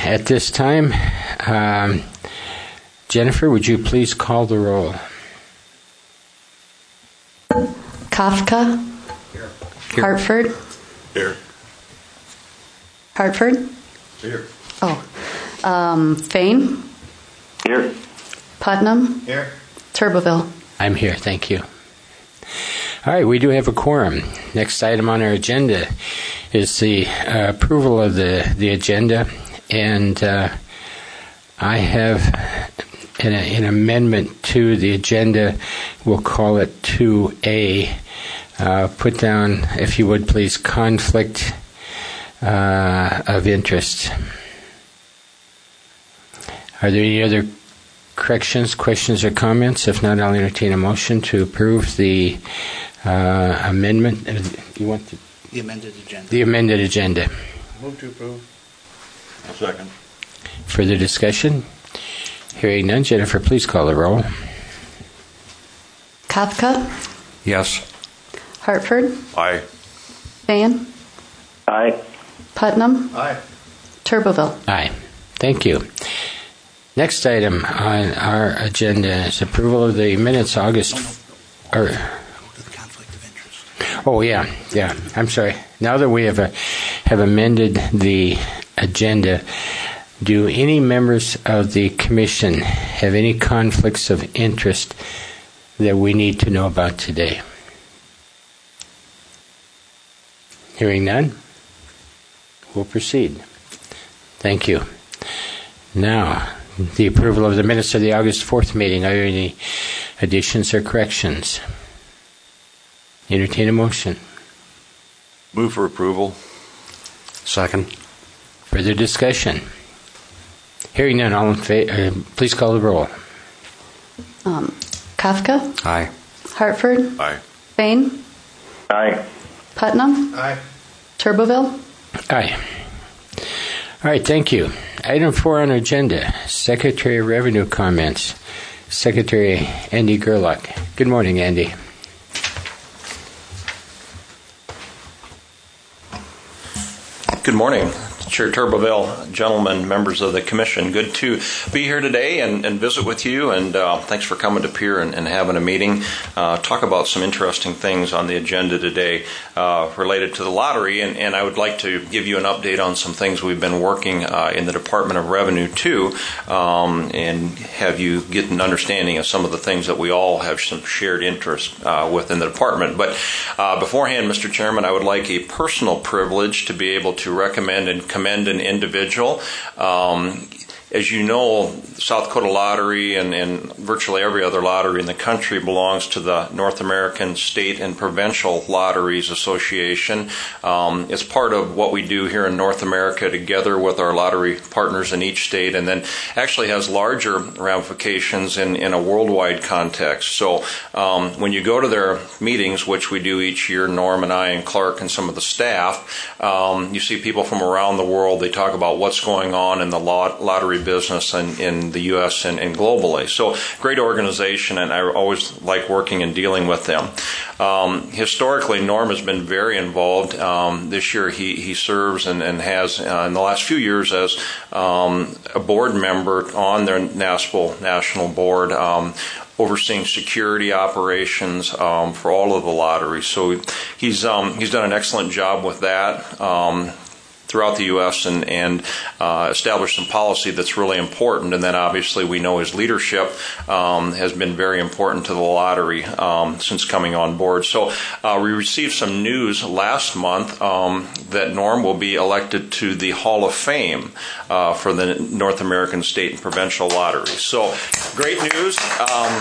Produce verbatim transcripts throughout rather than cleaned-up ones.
at this time, um, Jennifer, would you please call the roll? Kafka. Here. Hartford. Here. Hartford. Here. Oh. Um, Fain. Here. Putnam. Here. Turbeville. I'm here, thank you. All right, we do have a quorum. Next item on our agenda is the uh, approval of the, the agenda, and uh, I have an, an amendment to the agenda. We'll call it two A. Uh, put down, if you would please, conflict uh, of interest. Are there any other corrections, questions, or comments? If not, I'll entertain a motion to approve the uh, amendment. You want to, the amended agenda? The amended agenda. Move to approve. Second. Further discussion? Hearing none, Jennifer, please call the roll. Kafka. Yes. Hartford. Aye. Fain. Aye. Putnam. Aye. Turbeville. Aye. Thank you. Next item on our agenda is approval of the minutes August. Oh, no, no. Or, Go to the conflict of interest. oh yeah, yeah. I'm sorry. Now that we have a, have amended the agenda, do any members of the commission have any conflicts of interest that we need to know about today? Hearing none, we'll proceed. Thank you. Now, the approval of the minutes of the August fourth meeting. Are there any additions or corrections? Entertain a motion. Move for approval. Second. Further discussion? Hearing none, all in favor, uh, please call the roll. Um, Kafka. Aye. Hartford. Aye. Fain. Aye. Putnam. Aye. Turbeville. Aye. All right, thank you. Item four on our agenda, Secretary of Revenue comments. Secretary Andy Gerlach. Good morning, Andy. Good morning, Chair Turbeville, gentlemen, members of the Commission. Good to be here today and, and visit with you, and uh, thanks for coming to Pier and, and having a meeting. Uh, talk about some interesting things on the agenda today uh, related to the lottery, and, and I would like to give you an update on some things we've been working uh, in the Department of Revenue too, um, and have you get an understanding of some of the things that we all have some shared interest uh, within the department. But uh, beforehand, Mister Chairman, I would like a personal privilege to be able to recommend and commend an individual. Um, as you know, South Dakota Lottery and, and virtually every other lottery in the country belongs to the North American State and Provincial Lotteries Association. Um, it's part of what we do here in North America together with our lottery partners in each state, and then actually has larger ramifications in, in a worldwide context. So um, when you go to their meetings, which we do each year, Norm and I and Clark and some of the staff, um, you see people from around the world. They talk about what's going on in the lot, lottery business in, in the U S and, and globally. So great organization, and I always like working and dealing with them. Um, historically, Norm has been very involved. Um, this year he, he serves and, and has uh, in the last few years as um, a board member on their NASPL national board, um, overseeing security operations um, for all of the lotteries. So he's um, he's done an excellent job with that. Um, throughout the U S and, and uh, establish some policy that's really important. And then obviously we know his leadership um, has been very important to the lottery um, since coming on board. So uh, we received some news last month um, that Norm will be elected to the Hall of Fame uh, for the North American State and Provincial Lotteries. So great news. Um,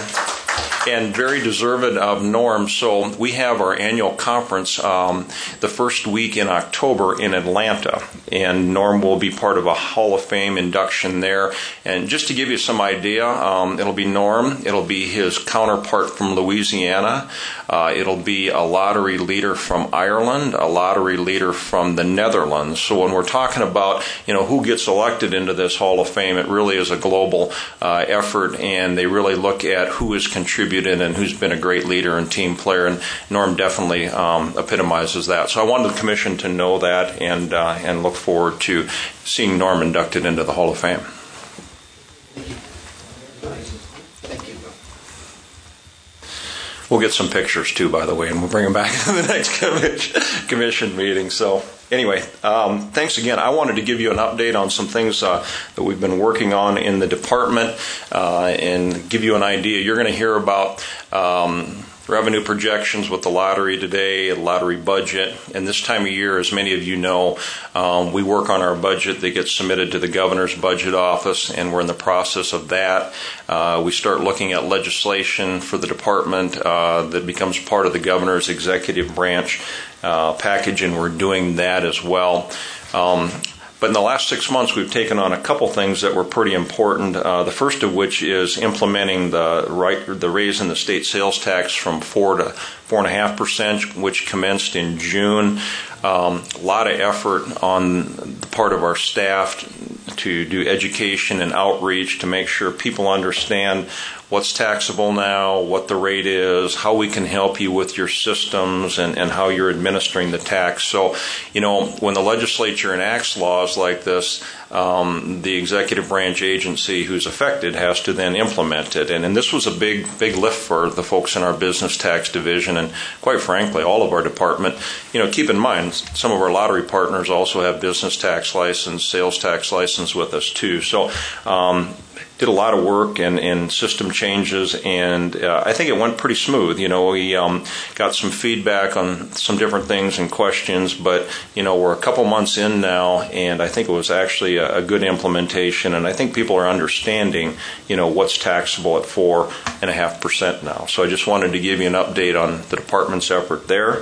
and very deserved of Norm. So we have our annual conference um, the first week in October in Atlanta, and Norm will be part of a Hall of Fame induction there. And just to give you some idea, um, it'll be Norm, it'll be his counterpart from Louisiana, uh, it'll be a lottery leader from Ireland, a lottery leader from the Netherlands. So when we're talking about, you know, who gets elected into this Hall of Fame, it really is a global uh, effort, and they really look at who is contributing contributed and who's been a great leader and team player, and Norm definitely um, epitomizes that. So I wanted the Commission to know that and uh, and look forward to seeing Norm inducted into the Hall of Fame. Thank you. We'll get some pictures too, by the way, and we'll bring them back to the next commission, commission meeting. So anyway, um, thanks again. I wanted to give you an update on some things uh, that we've been working on in the department uh, and give you an idea. You're going to hear about um, revenue projections with the lottery today, the lottery budget. And this time of year, as many of you know, um, we work on our budget that gets submitted to the governor's budget office, and we're in the process of that. Uh, we start looking at legislation for the department uh, that becomes part of the governor's executive branch uh, package, and we're doing that as well. Um, But in the last six months, we've taken on a couple things that were pretty important. Uh, the first of which is implementing the right, the raise in the state sales tax from four to four and a half percent, which commenced in June. Um, a lot of effort on the part of our staff to do education and outreach to make sure people understand what's taxable now, what the rate is, how we can help you with your systems, and, and how you're administering the tax. So, you know, when the legislature enacts laws like this, um, the executive branch agency who's affected has to then implement it. And, and this was a big, big lift for the folks in our business tax division, and quite frankly, all of our department. You know, keep in mind, some of our lottery partners also have business tax license, sales tax license with us too. So, um, did a lot of work and, and system changes, and uh, I think it went pretty smooth. You know, we um, got some feedback on some different things and questions, but, you know, we're a couple months in now, and I think it was actually a, a good implementation, and I think people are understanding, you know, what's taxable at four and a half percent now. So I just wanted to give you an update on the department's effort there.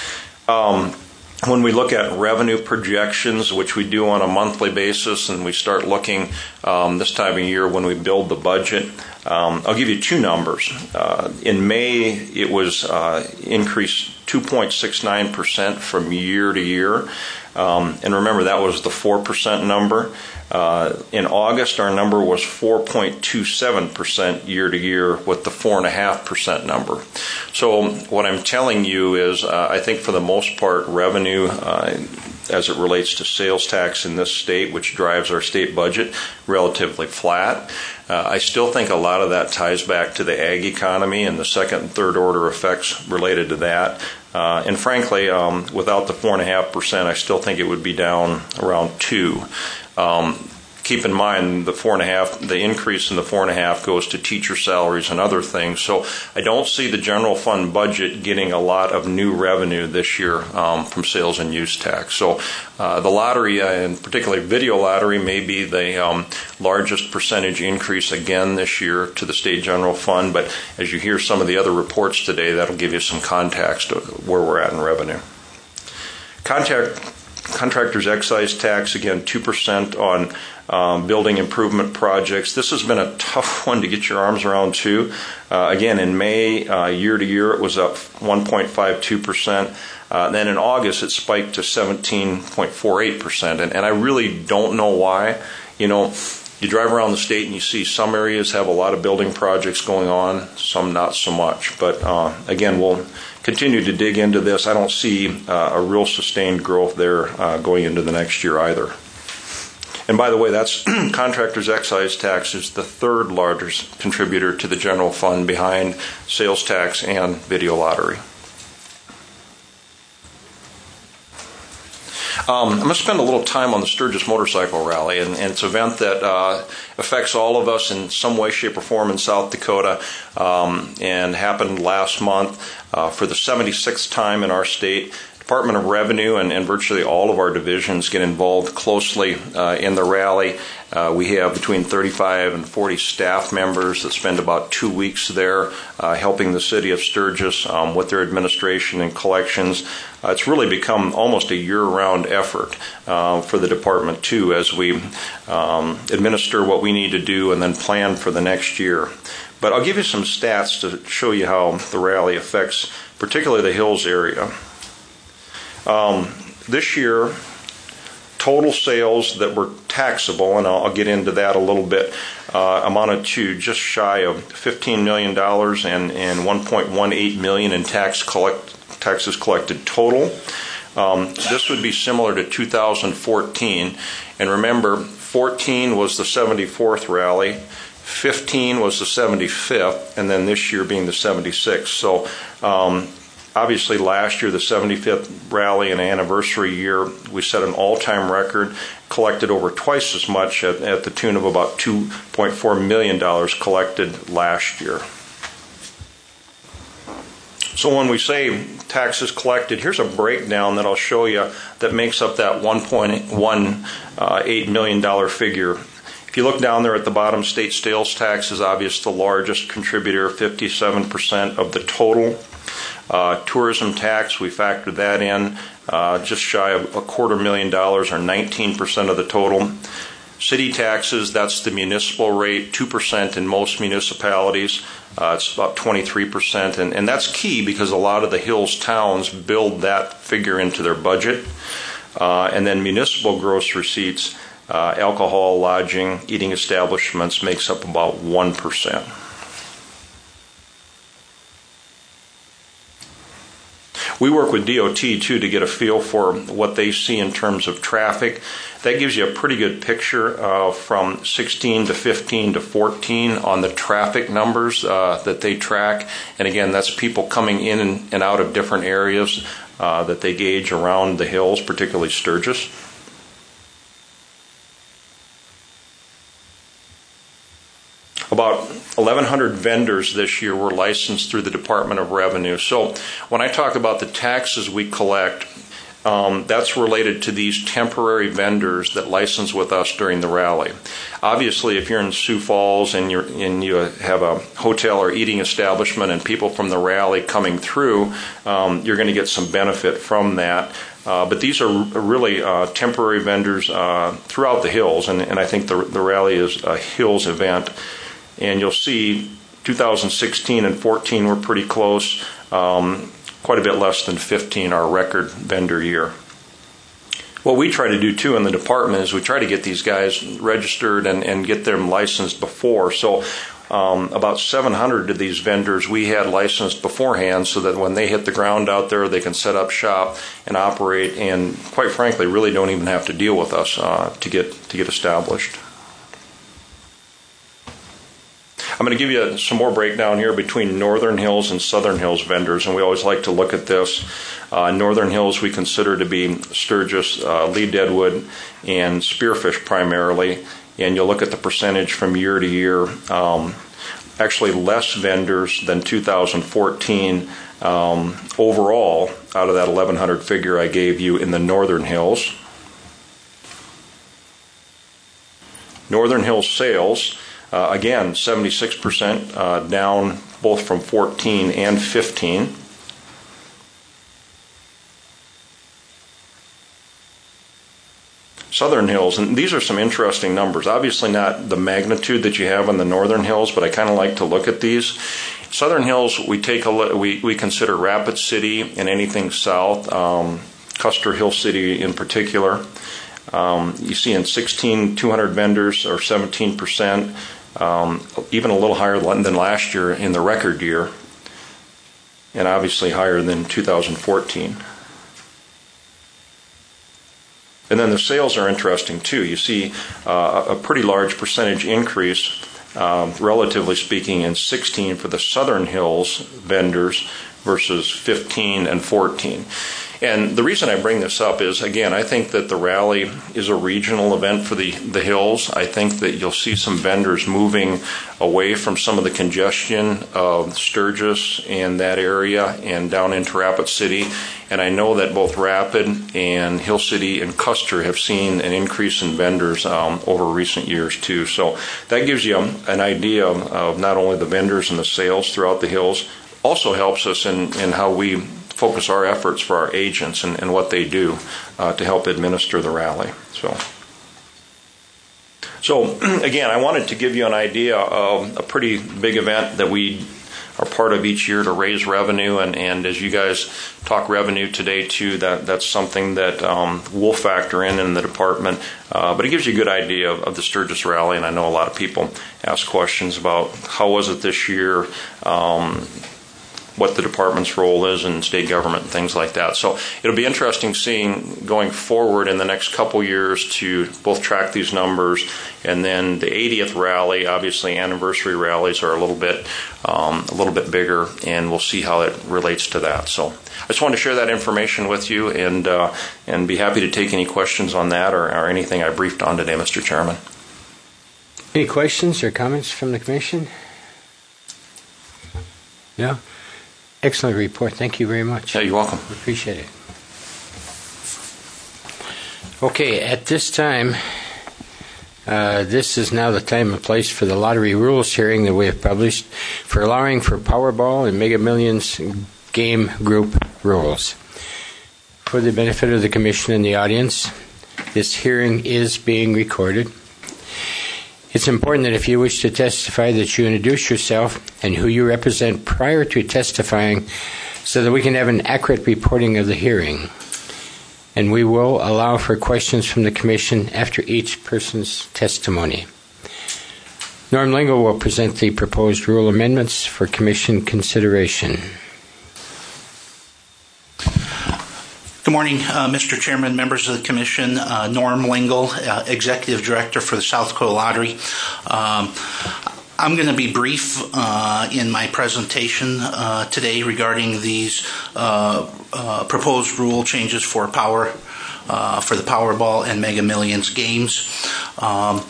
Um, When we look at revenue projections, which we do on a monthly basis, and we start looking um, this time of year when we build the budget, um, I'll give you two numbers. Uh, in May, it was uh, increased two point six nine percent from year to year. Um, and remember, that was the four percent number. Uh, in August, our number was four point two seven percent year to year, with the four point five percent number. So what I'm telling you is uh, I think for the most part, revenue uh, as it relates to sales tax in this state, which drives our state budget, relatively flat. Uh, I still think a lot of that ties back to the ag economy and the second and third order effects related to that. Uh, and frankly, um, without the four point five percent, I still think it would be down around two. Um, keep in mind the four and a half, the increase in the four and a half goes to teacher salaries and other things. So I don't see the general fund budget getting a lot of new revenue this year um, from sales and use tax. So uh, the lottery, uh, and particularly video lottery, may be the um, largest percentage increase again this year to the state general fund. But as you hear some of the other reports today, that'll give you some context of where we're at in revenue. Contact. Contractors' excise tax, again, two percent on um, building improvement projects. This has been a tough one to get your arms around, too. Uh, again, in May, uh, year to year, it was up one point five two percent. Uh, then in August, it spiked to seventeen point four eight percent. And, and I really don't know why. You know, you drive around the state and you see some areas have a lot of building projects going on, some not so much. But uh, again, we'll continue to dig into this. I don't see uh, a real sustained growth there uh, going into the next year either. And by the way, that's contractors' excise tax is the third largest contributor to the general fund behind sales tax and video lottery. Um, I'm going to spend a little time on the Sturgis Motorcycle Rally, and, and it's an event that uh, affects all of us in some way, shape, or form in South Dakota, um, and happened last month uh, for the seventy-sixth time in our state. Department of Revenue and, and virtually all of our divisions get involved closely uh, in the rally. Uh, we have between thirty-five and forty staff members that spend about two weeks there uh, helping the city of Sturgis um, with their administration and collections. Uh, it's really become almost a year-round effort uh, for the department, too, as we um, administer what we need to do and then plan for the next year. But I'll give you some stats to show you how the rally affects particularly the Hills area. Um, this year, total sales that were taxable, and I'll, I'll get into that a little bit, uh, amounted to just shy of fifteen million dollars and, and one point one eight million dollars in tax collect, taxes collected total. Um, this would be similar to two thousand fourteen. And remember, fourteen was the seventy-fourth rally, fifteen was the seventy-fifth, and then this year being the seventy-sixth. So um, obviously last year, the seventy-fifth rally and anniversary year, we set an all-time record, collected over twice as much at, at the tune of about two point four million dollars collected last year. So when we say taxes collected, here's a breakdown that I'll show you that makes up that one point one eight million dollars figure. If you look down there at the bottom, state sales tax is obviously the largest contributor, fifty-seven percent of the total. Uh, tourism tax, we factored that in, uh, just shy of a quarter million dollars, or nineteen percent of the total. City taxes, that's the municipal rate, two percent in most municipalities. Uh, it's about twenty-three percent, and, and that's key because a lot of the Hills towns build that figure into their budget. Uh, and then municipal gross receipts, uh, alcohol, lodging, eating establishments makes up about one percent. We work with D O T, too, to get a feel for what they see in terms of traffic. That gives you a pretty good picture uh, from sixteen to fifteen to fourteen on the traffic numbers uh, that they track. And again, that's people coming in and out of different areas uh, that they gauge around the hills, particularly Sturgis. About eleven hundred vendors this year were licensed through the Department of Revenue. So when I talk about the taxes we collect, um, that's related to these temporary vendors that license with us during the rally. Obviously, if you're in Sioux Falls and, you're, and you have a hotel or eating establishment and people from the rally coming through, um, you're going to get some benefit from that. Uh, but these are really uh, temporary vendors uh, throughout the hills, and, and I think the, the rally is a hills event. And you'll see two thousand sixteen and fourteen were pretty close, um, quite a bit less than fifteen, our record vendor year. What we try to do, too, in the department is we try to get these guys registered and, and get them licensed before. So um, about seven hundred of these vendors we had licensed beforehand so that when they hit the ground out there, they can set up shop and operate and, quite frankly, really don't even have to deal with us uh, to get to get established. I'm going to give you some more breakdown here between Northern Hills and Southern Hills vendors, and we always like to look at this. Uh, Northern Hills we consider to be Sturgis, uh, Lee Deadwood, and Spearfish primarily, and you'll look at the percentage from year to year. Um, actually less vendors than two thousand fourteen um, overall out of that eleven hundred figure I gave you in the Northern Hills. Northern Hills sales, Uh, again, seventy-six percent uh, down both from fourteen and fifteen. Southern Hills, and these are some interesting numbers. Obviously not the magnitude that you have on the Northern Hills, but I kind of like to look at these. Southern Hills, we take a we we consider Rapid City and anything south, um, Custer Hill City in particular. Um, you see in sixteen, two hundred vendors, or seventeen percent. Um, even a little higher than last year in the record year, and obviously higher than two thousand fourteen. And then the sales are interesting too. You see uh, a pretty large percentage increase, um, relatively speaking, in sixteen for the Southern Hills vendors versus fifteen and fourteen. And the reason I bring this up is, again, I think that the rally is a regional event for the, the hills. I think that you'll see some vendors moving away from some of the congestion of Sturgis and that area and down into Rapid City. And I know that both Rapid and Hill City and Custer have seen an increase in vendors um, over recent years, too. So that gives you an idea of, of not only the vendors and the sales throughout the hills, also helps us in, in how we focus our efforts for our agents and, and what they do uh, to help administer the rally. So, so again, I wanted to give you an idea of a pretty big event that we are part of each year to raise revenue. And, and as you guys talk revenue today too, that that's something that um, we'll factor in in the department. Uh, but it gives you a good idea of, of the Sturgis Rally, and I know a lot of people ask questions about how was it this year, um, what the department's role is in state government and things like that. So it'll be interesting seeing going forward in the next couple years to both track these numbers, and then the eightieth rally, obviously anniversary rallies are a little bit um, a little bit bigger, and we'll see how it relates to that. So I just wanted to share that information with you, and uh, and be happy to take any questions on that or, or anything I briefed on today, Mister Chairman. Any questions or comments from the Commission? No? Excellent report. Thank you very much. Yeah, you're welcome. Appreciate it. Okay, at this time, uh, this is now the time and place for the lottery rules hearing that we have published for allowing for Powerball and Mega Millions game group rules. For the benefit of the Commission and the audience, this hearing is being recorded. It's important that if you wish to testify that you introduce yourself and who you represent prior to testifying so that we can have an accurate reporting of the hearing. And we will allow for questions from the Commission after each person's testimony. Norm Lingle will present the proposed rule amendments for Commission consideration. Good morning, uh, Mister Chairman, members of the Commission. Uh, Norm Lingle, uh, Executive Director for the South Dakota Lottery. Um, I'm going to be brief uh, in my presentation uh, today regarding these uh, uh, proposed rule changes for power, uh, for the Powerball and Mega Millions games. Um,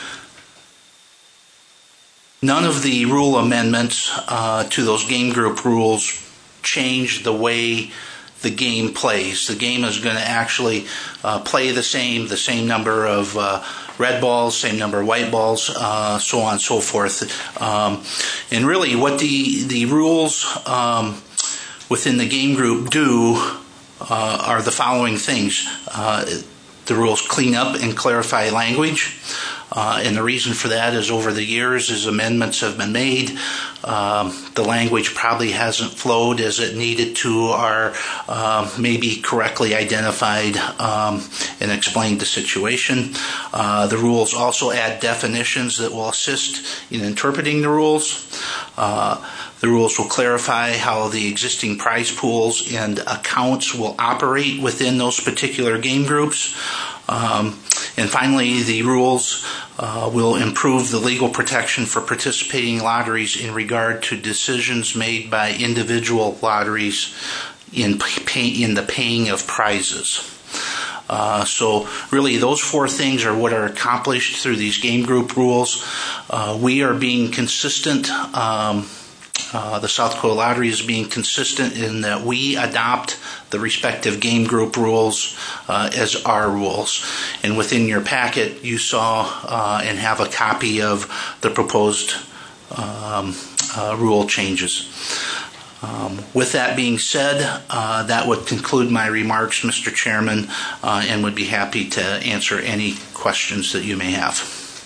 none of the rule amendments uh, to those game group rules change the way the game plays. The game is going to actually uh, play the same, the same number of uh, red balls, same number of white balls, uh, so on and so forth. Um, and really what the, the rules um, within the game group do uh, are the following things. Uh, the rules clean up and clarify language. Uh, and the reason for that is over the years, as amendments have been made, um, the language probably hasn't flowed as it needed to, or uh, maybe correctly identified um, and explained the situation. Uh, the rules also add definitions that will assist in interpreting the rules. Uh, The rules will clarify how the existing prize pools and accounts will operate within those particular game groups. Um, and finally, the rules uh, will improve the legal protection for participating lotteries in regard to decisions made by individual lotteries in, pay, in the paying of prizes. Uh, so really those four things are what are accomplished through these game group rules. Uh, we are being consistent. Um, Uh, the South Dakota Lottery is being consistent in that we adopt the respective game group rules uh, as our rules. And within your packet, you saw uh, and have a copy of the proposed um, uh, rule changes. Um, with that being said, uh, that would conclude my remarks, Mister Chairman, uh, and would be happy to answer any questions that you may have.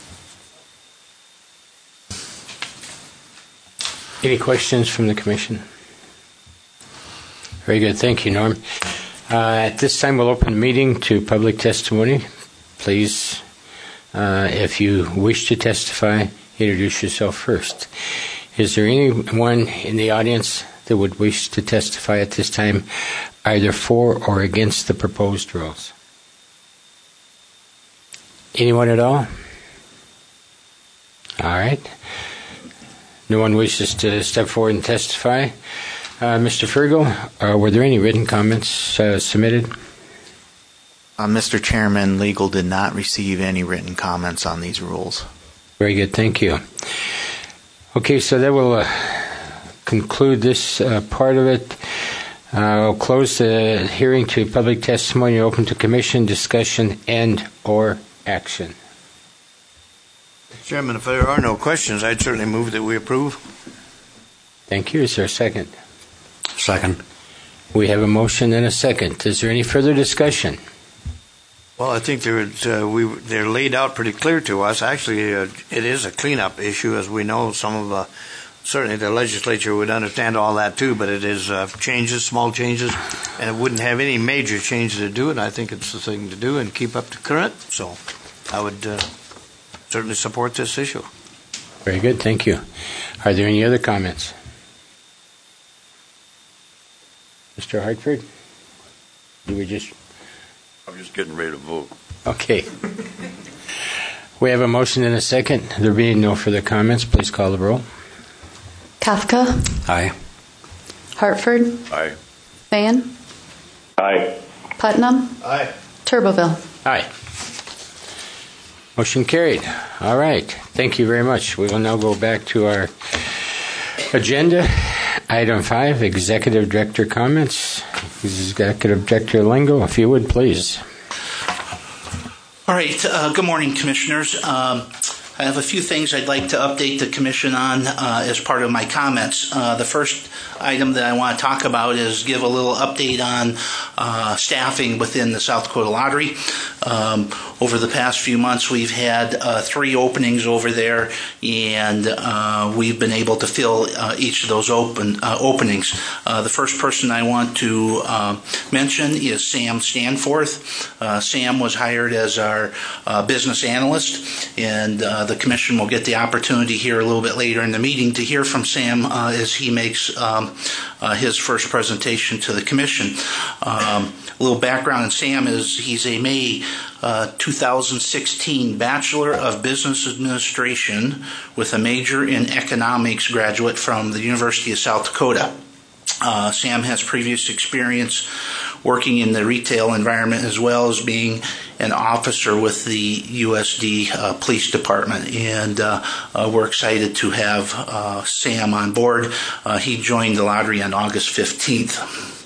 Any questions from the Commission? Very good. Thank you, Norm. Uh, at this time, we'll open the meeting to public testimony. Please, uh, if you wish to testify, introduce yourself first. Is there anyone in the audience that would wish to testify at this time, either for or against the proposed rules? Anyone at all? All right. No one wishes to step forward and testify. Uh, Mister Fergal, uh, were there any written comments uh, submitted? Uh, Mister Chairman, legal did not receive any written comments on these rules. Very good, thank you. Okay, so that will uh, conclude this uh, part of it. Uh, I'll close the hearing to public testimony, open to commission discussion and or action. Chairman, if there are no questions, I'd certainly move that we approve. Thank you. Is there a second? Second. We have a motion and a second. Is there any further discussion? Well, I think they're, uh, we, they're laid out pretty clear to us. Actually, uh, it is a cleanup issue. As we know, some of uh, certainly the legislature would understand all that too, but it is uh, changes, small changes, and it wouldn't have any major changes to do, and I think it's the thing to do and keep up to current. So I would uh, certainly support this issue. Very good, thank you. Are there any other comments? Mister Hartford? You were just... I'm just getting ready to vote. Okay. We have a motion and a second. There being no further comments, please call the roll. Kafka, Aye. Hartford, Aye. Van, Aye. Putnam, Aye. Turboville. Aye. Motion carried. All right. Thank you very much. We will now go back to our agenda. Item five, Executive Director comments. Executive Director Lingo, if you would, please. All right. Uh, good morning, Commissioners. Um, I have a few things I'd like to update the Commission on uh, as part of my comments. Uh, the first item that I want to talk about is give a little update on uh, staffing within the South Dakota Lottery. Um, over the past few months, we've had uh, three openings over there, and uh, we've been able to fill uh, each of those open uh, openings. Uh, the first person I want to uh, mention is Sam Stanforth. Uh, Sam was hired as our uh, business analyst, and uh, the Commission will get the opportunity here a little bit later in the meeting to hear from Sam uh, as he makes um, uh, his first presentation to the Commission. Um, a little background on Sam is he's a May uh, two thousand sixteen Bachelor of Business Administration with a major in economics graduate from the University of South Dakota. Uh, Sam has previous experience working in the retail environment as well as being an officer with the U S D uh, Police Department, and uh, uh, we're excited to have uh, Sam on board. Uh, he joined the lottery on August fifteenth.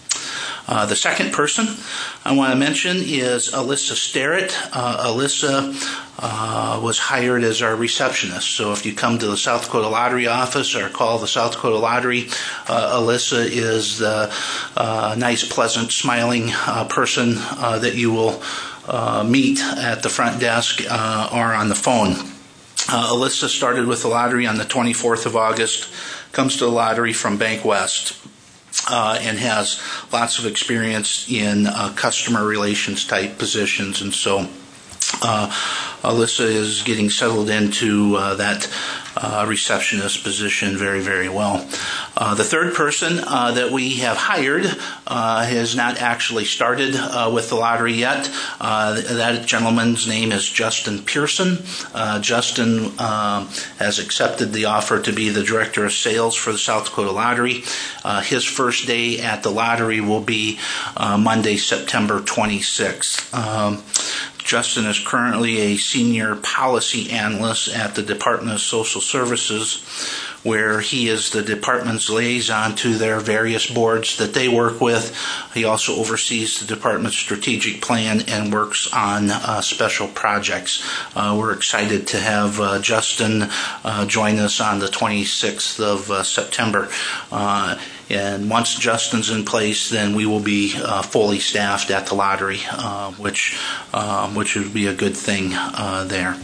Uh, the second person I want to mention is Alyssa Sterrett. Uh, Alyssa uh, was hired as our receptionist. So if you come to the South Dakota Lottery office or call the South Dakota Lottery, uh, Alyssa is the uh, nice, pleasant, smiling uh, person uh, that you will uh, meet at the front desk uh, or on the phone. Uh, Alyssa started with the lottery on the twenty-fourth of August, comes to the lottery from Bank West. Uh, and has lots of experience in uh, customer relations type positions, and so uh, Alyssa is getting settled into uh, that uh, receptionist position very, very well. Uh, the third person uh, that we have hired uh, has not actually started uh, with the lottery yet. Uh, that gentleman's name is Justin Pearson. Uh, Justin uh, has accepted the offer to be the Director of Sales for the South Dakota Lottery. Uh, his first day at the lottery will be uh, Monday, September twenty-sixth. Um, Justin is currently a senior policy analyst at the Department of Social Services, where he is the department's liaison to their various boards that they work with. He also oversees the department's strategic plan and works on uh, special projects. Uh, we're excited to have uh, Justin uh, join us on the twenty-sixth of uh, September. Uh, And once Justin's in place, then we will be uh, fully staffed at the lottery, uh, which uh, which would be a good thing uh, there.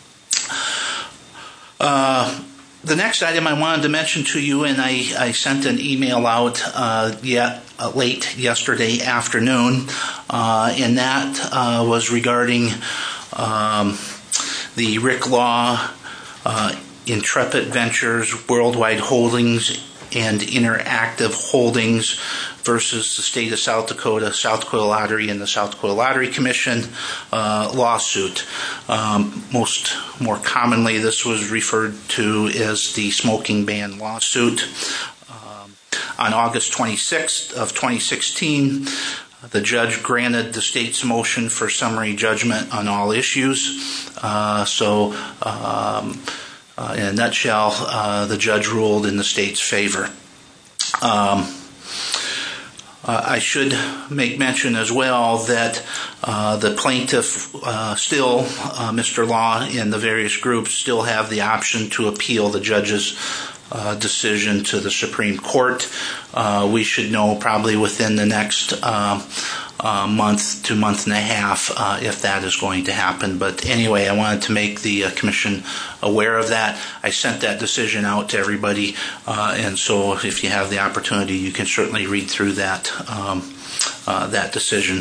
Uh, the next item I wanted to mention to you, and I, I sent an email out uh, yet uh, late yesterday afternoon, uh, and that uh, was regarding um, the Rick Law, uh, Intrepid Ventures, Worldwide Holdings, and Interactive Holdings versus the state of South Dakota, South Dakota Lottery, and the South Dakota Lottery Commission uh, lawsuit. Um, most more commonly, this was referred to as the smoking ban lawsuit. Um, on August twenty-sixth of twenty sixteen, the judge granted the state's motion for summary judgment on all issues. Uh, so. Um, Uh, in a nutshell, uh, the judge ruled in the state's favor. Um, uh, I should make mention as well that uh, the plaintiff uh, still, uh, Mister Law, and the various groups still have the option to appeal the judge's uh, decision to the Supreme Court. Uh, we should know probably within the next uh, uh, month to month and a half uh, if that is going to happen. But anyway, I wanted to make the uh, Commission aware of that. I sent that decision out to everybody, uh, and so if you have the opportunity, you can certainly read through that, um, uh, that decision.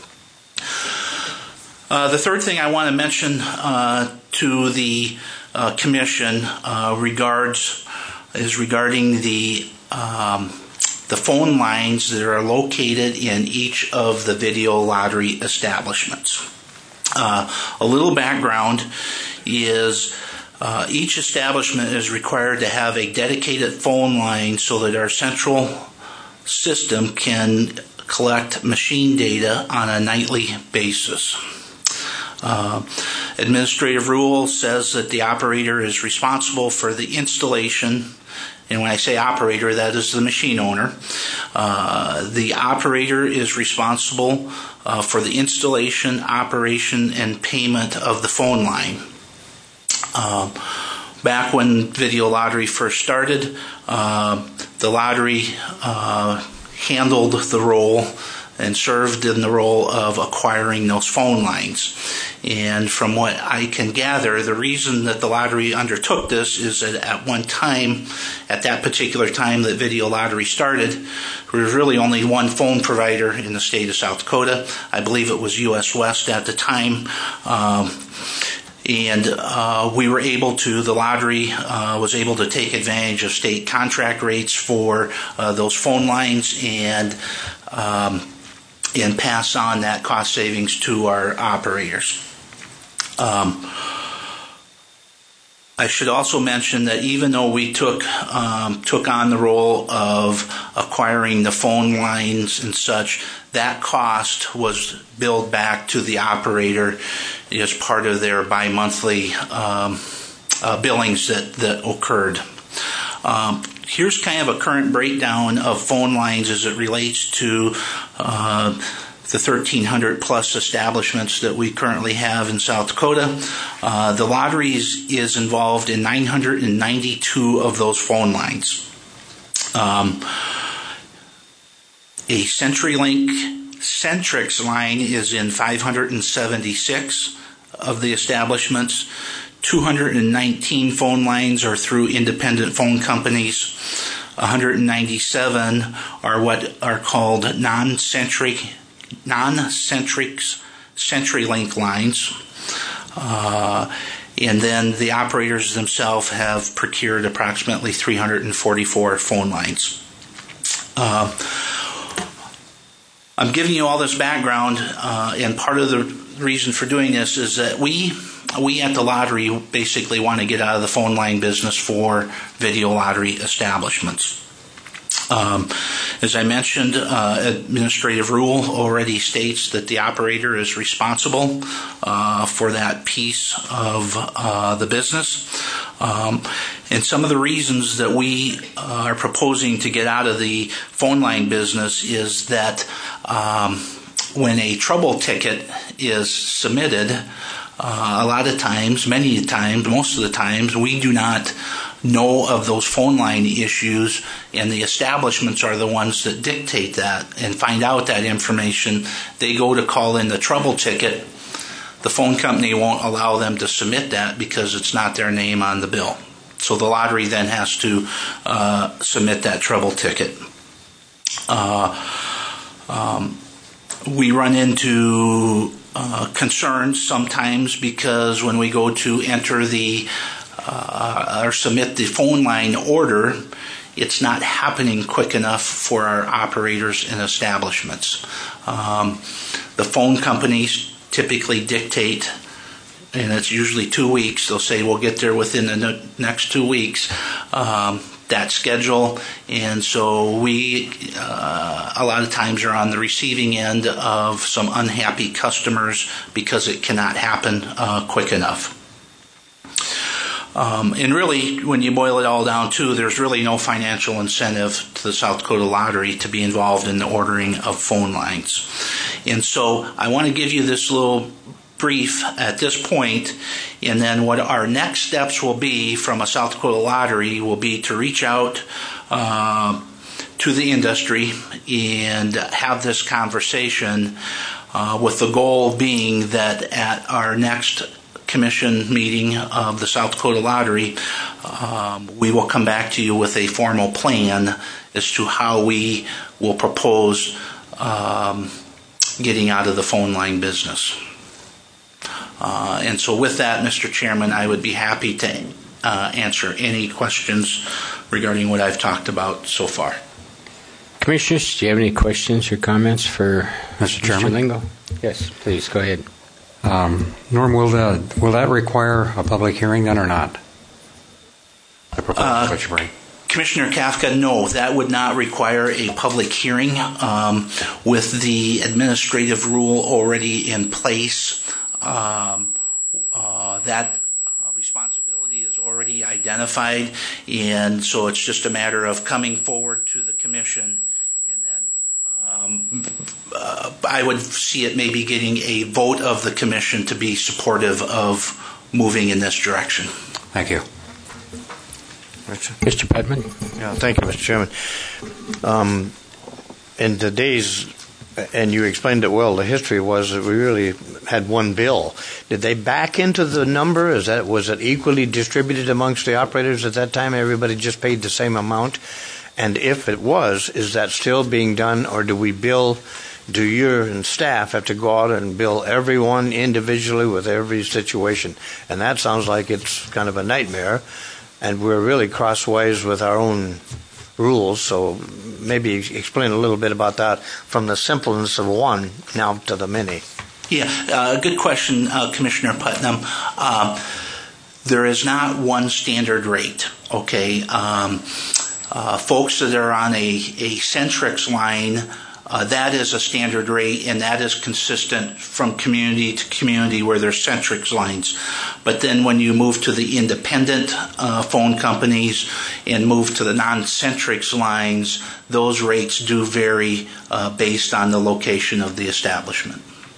Uh, the third thing I want to mention uh, to the uh, Commission uh, regards is regarding the um, the phone lines that are located in each of the video lottery establishments. Uh, a little background is uh, each establishment is required to have a dedicated phone line so that our central system can collect machine data on a nightly basis. Uh, administrative rule says that the operator is responsible for the installation, and when I say operator, that is the machine owner. Uh, the operator is responsible uh, for the installation, operation, and payment of the phone line. Uh, back when Video Lottery first started, uh, the lottery uh, handled the role and served in the role of acquiring those phone lines. And from what I can gather, the reason that the lottery undertook this is that at one time, at that particular time that Video Lottery started, there was really only one phone provider in the state of South Dakota. I believe it was U S West at the time. Um, and uh, we were able to, the lottery uh, was able to take advantage of state contract rates for uh, those phone lines and um, and pass on that cost savings to our operators. Um, I should also mention that even though we took um, took on the role of acquiring the phone lines and such, that cost was billed back to the operator as part of their bi-monthly um, uh, billings that, that occurred. Um, here's kind of a current breakdown of phone lines as it relates to uh, the thirteen hundred plus establishments that we currently have in South Dakota. Uh, the lottery is, is involved in nine hundred ninety-two of those phone lines. Um, a CenturyLink Centrix line is in five hundred seventy-six of the establishments. two hundred nineteen phone lines are through independent phone companies. one hundred ninety-seven are what are called non-centric, non-centric CenturyLink lines. Uh, and then the operators themselves have procured approximately three hundred forty-four phone lines. Uh, I'm giving you all this background, uh, and part of the reason for doing this is that we We at the lottery basically want to get out of the phone line business for video lottery establishments. Um, as I mentioned, uh, administrative rule already states that the operator is responsible uh, for that piece of uh, the business. Um, and some of the reasons that we uh, are proposing to get out of the phone line business is that um, when a trouble ticket is submitted, Uh, a lot of times, many times, most of the times, we do not know of those phone line issues, and the establishments are the ones that dictate that and find out that information. They go to call in the trouble ticket. The phone company won't allow them to submit that because it's not their name on the bill. So the lottery then has to uh, submit that trouble ticket. Uh, um, we run into Uh, concerns sometimes because when we go to enter the uh, or submit the phone line order, it's not happening quick enough for our operators and establishments. Um, the phone companies typically dictate, and it's usually two weeks, they'll say we'll get there within the ne- next two weeks. Um, that schedule, and so we uh, a lot of times are on the receiving end of some unhappy customers because it cannot happen uh, quick enough. Um, and really, when you boil it all down to, there's really no financial incentive to the South Dakota Lottery to be involved in the ordering of phone lines. And so I want to give you this little brief at this point, and then what our next steps will be from a South Dakota Lottery will be to reach out uh, to the industry and have this conversation uh, with the goal being that at our next commission meeting of the South Dakota Lottery, um, we will come back to you with a formal plan as to how we will propose um, getting out of the phone line business. Uh, and so with that, Mister Chairman, I would be happy to uh, answer any questions regarding what I've talked about so far. Commissioners, do you have any questions or comments for Mister Chairman? Mister Lingo? Yes, please, go ahead. Um, Norm, will that, will that require a public hearing then or not? The proposal Uh, that you bring. Commissioner Kafka, no, that would not require a public hearing. Um, with the administrative rule already in place, um, uh, that uh, responsibility is already identified, and so it's just a matter of coming forward to the commission, and then um, uh, I would see it maybe getting a vote of the commission to be supportive of moving in this direction. Thank you. Mister Putman? Yeah, thank you, Mister Chairman. Um, in today's, and you explained it well, the history was that we really had one bill. Did they back into the number? Is that, was it equally distributed amongst the operators at that time? Everybody just paid the same amount? And if it was, is that still being done, or do we bill, do you and staff have to go out and bill everyone individually with every situation? And that sounds like it's kind of a nightmare. And we're really crossways with our own rules, so maybe explain a little bit about that from the simpleness of one now to the many. Yeah, uh, good question, uh, Commissioner Putnam. Uh, there is not one standard rate, okay? Um, uh, folks that are on a, a Centrix line, Uh, that is a standard rate, and that is consistent from community to community where there's Centrix lines. But then when you move to the independent uh, phone companies and move to the non-Centrix lines, those rates do vary uh, based on the location of the establishment.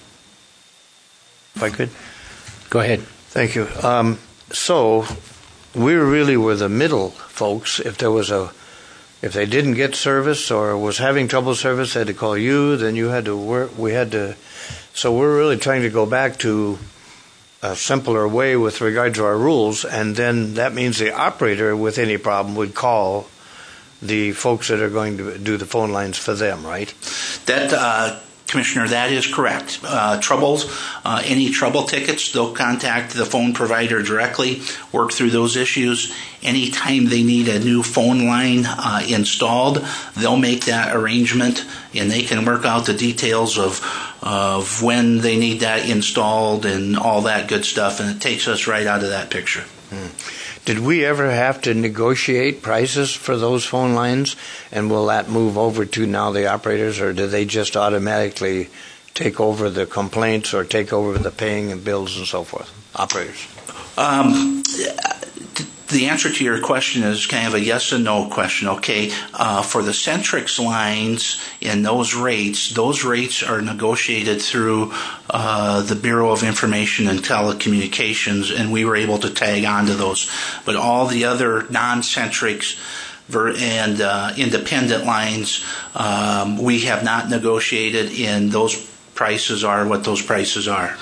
If I could? Go ahead. Thank you. Um, so we really were the middle folks. If there was a If they didn't get service or was having trouble service, they had to call you. Then you had to work. We had to. So we're really trying to go back to a simpler way with regard to our rules, and then that means the operator with any problem would call the folks that are going to do the phone lines for them, right? That, uh, Commissioner, that is correct. Uh, troubles, uh, any trouble tickets, they'll contact the phone provider directly, work through those issues. Anytime they need a new phone line uh, installed, they'll make that arrangement, and they can work out the details of of when they need that installed and all that good stuff, and it takes us right out of that picture. Hmm. Did we ever have to negotiate prices for those phone lines, and will that move over to now the operators, or do they just automatically take over the complaints or take over the paying and bills and so forth? Operators. Um, the answer to your question is kind of a yes and no question, okay? Uh, for the Centrix lines and those rates, those rates are negotiated through uh, the Bureau of Information and Telecommunications, and we were able to tag onto those. But all the other non-Centrix and uh, independent lines, um, we have not negotiated, and those prices are what those prices are.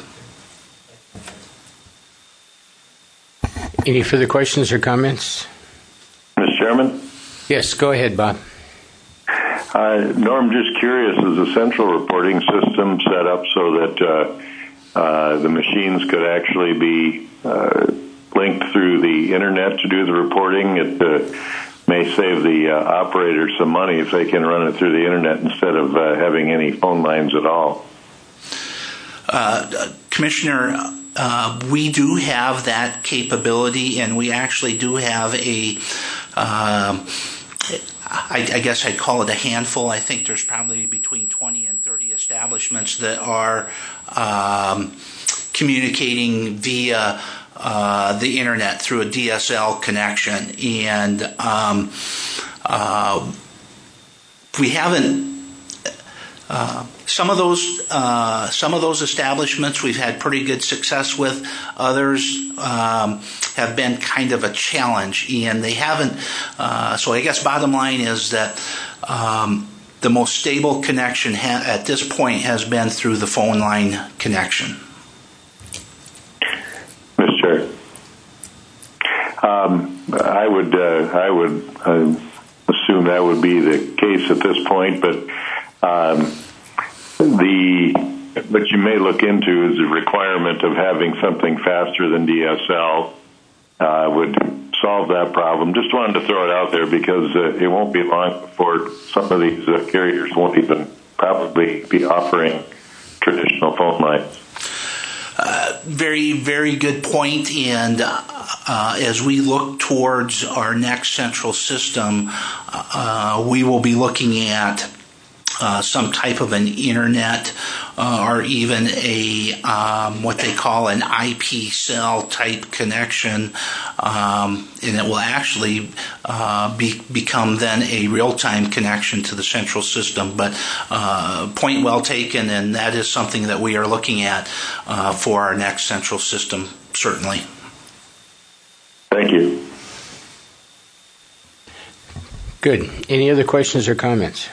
Any further questions or comments? Mister Chairman? Yes, go ahead, Bob. Uh, Norm, just curious, is the central reporting system set up so that uh, uh, the machines could actually be uh, linked through the internet to do the reporting? It uh, may save the uh, operator some money if they can run it through the internet instead of uh, having any phone lines at all. Uh, Commissioner, uh, we do have that capability, and we actually do have a, uh, I, I guess I'd call it a handful. I think there's probably between twenty and thirty establishments that are um, communicating via uh, the internet through a D S L connection, and um, uh, we haven't uh, some of those uh, some of those establishments we've had pretty good success with. Others um, have been kind of a challenge, and they haven't. Uh, so I guess bottom line is that um, the most stable connection ha- at this point has been through the phone line connection. Mister Chair, um, I would uh, I would uh, assume that would be the case at this point, but um, the what you may look into is the requirement of having something faster than D S L uh, would solve that problem. Just wanted to throw it out there because uh, it won't be long before some of these uh, carriers won't even probably be offering traditional phone lines. Uh, very, very good point. And uh, as we look towards our next central system, uh, we will be looking at uh, some type of an internet uh, or even a um, what they call an I P cell type connection, um, and it will actually uh, be, become then a real-time connection to the central system. But uh, point well taken, and that is something that we are looking at uh, for our next central system, certainly. Thank you. Good. Any other questions or comments?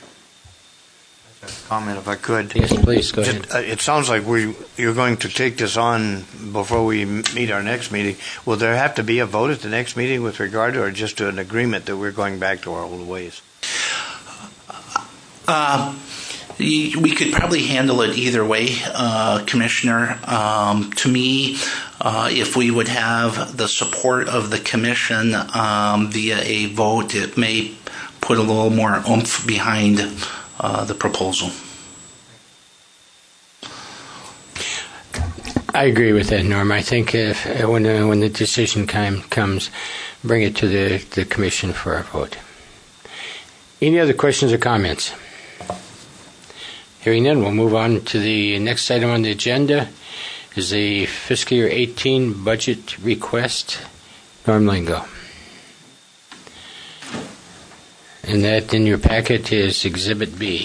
Comment if I could. Yes, please, go ahead. It, uh, it sounds like we you're going to take this on before we meet our next meeting. Will there have to be a vote at the next meeting with regard to, or just to an agreement that we're going back to our old ways? Uh, we could probably handle it either way, uh, Commissioner. Um, to me, uh, if we would have the support of the Commission um, via a vote, it may put a little more oomph behind uh, the proposal. I agree with that, Norm. I think if when uh, when the decision time comes, bring it to the, the Commission for a vote. Any other questions or comments? Hearing none, we'll move on to the next item on the agenda. Is the fiscal year eighteen budget request. Norm Lingo. And that in your packet is Exhibit B.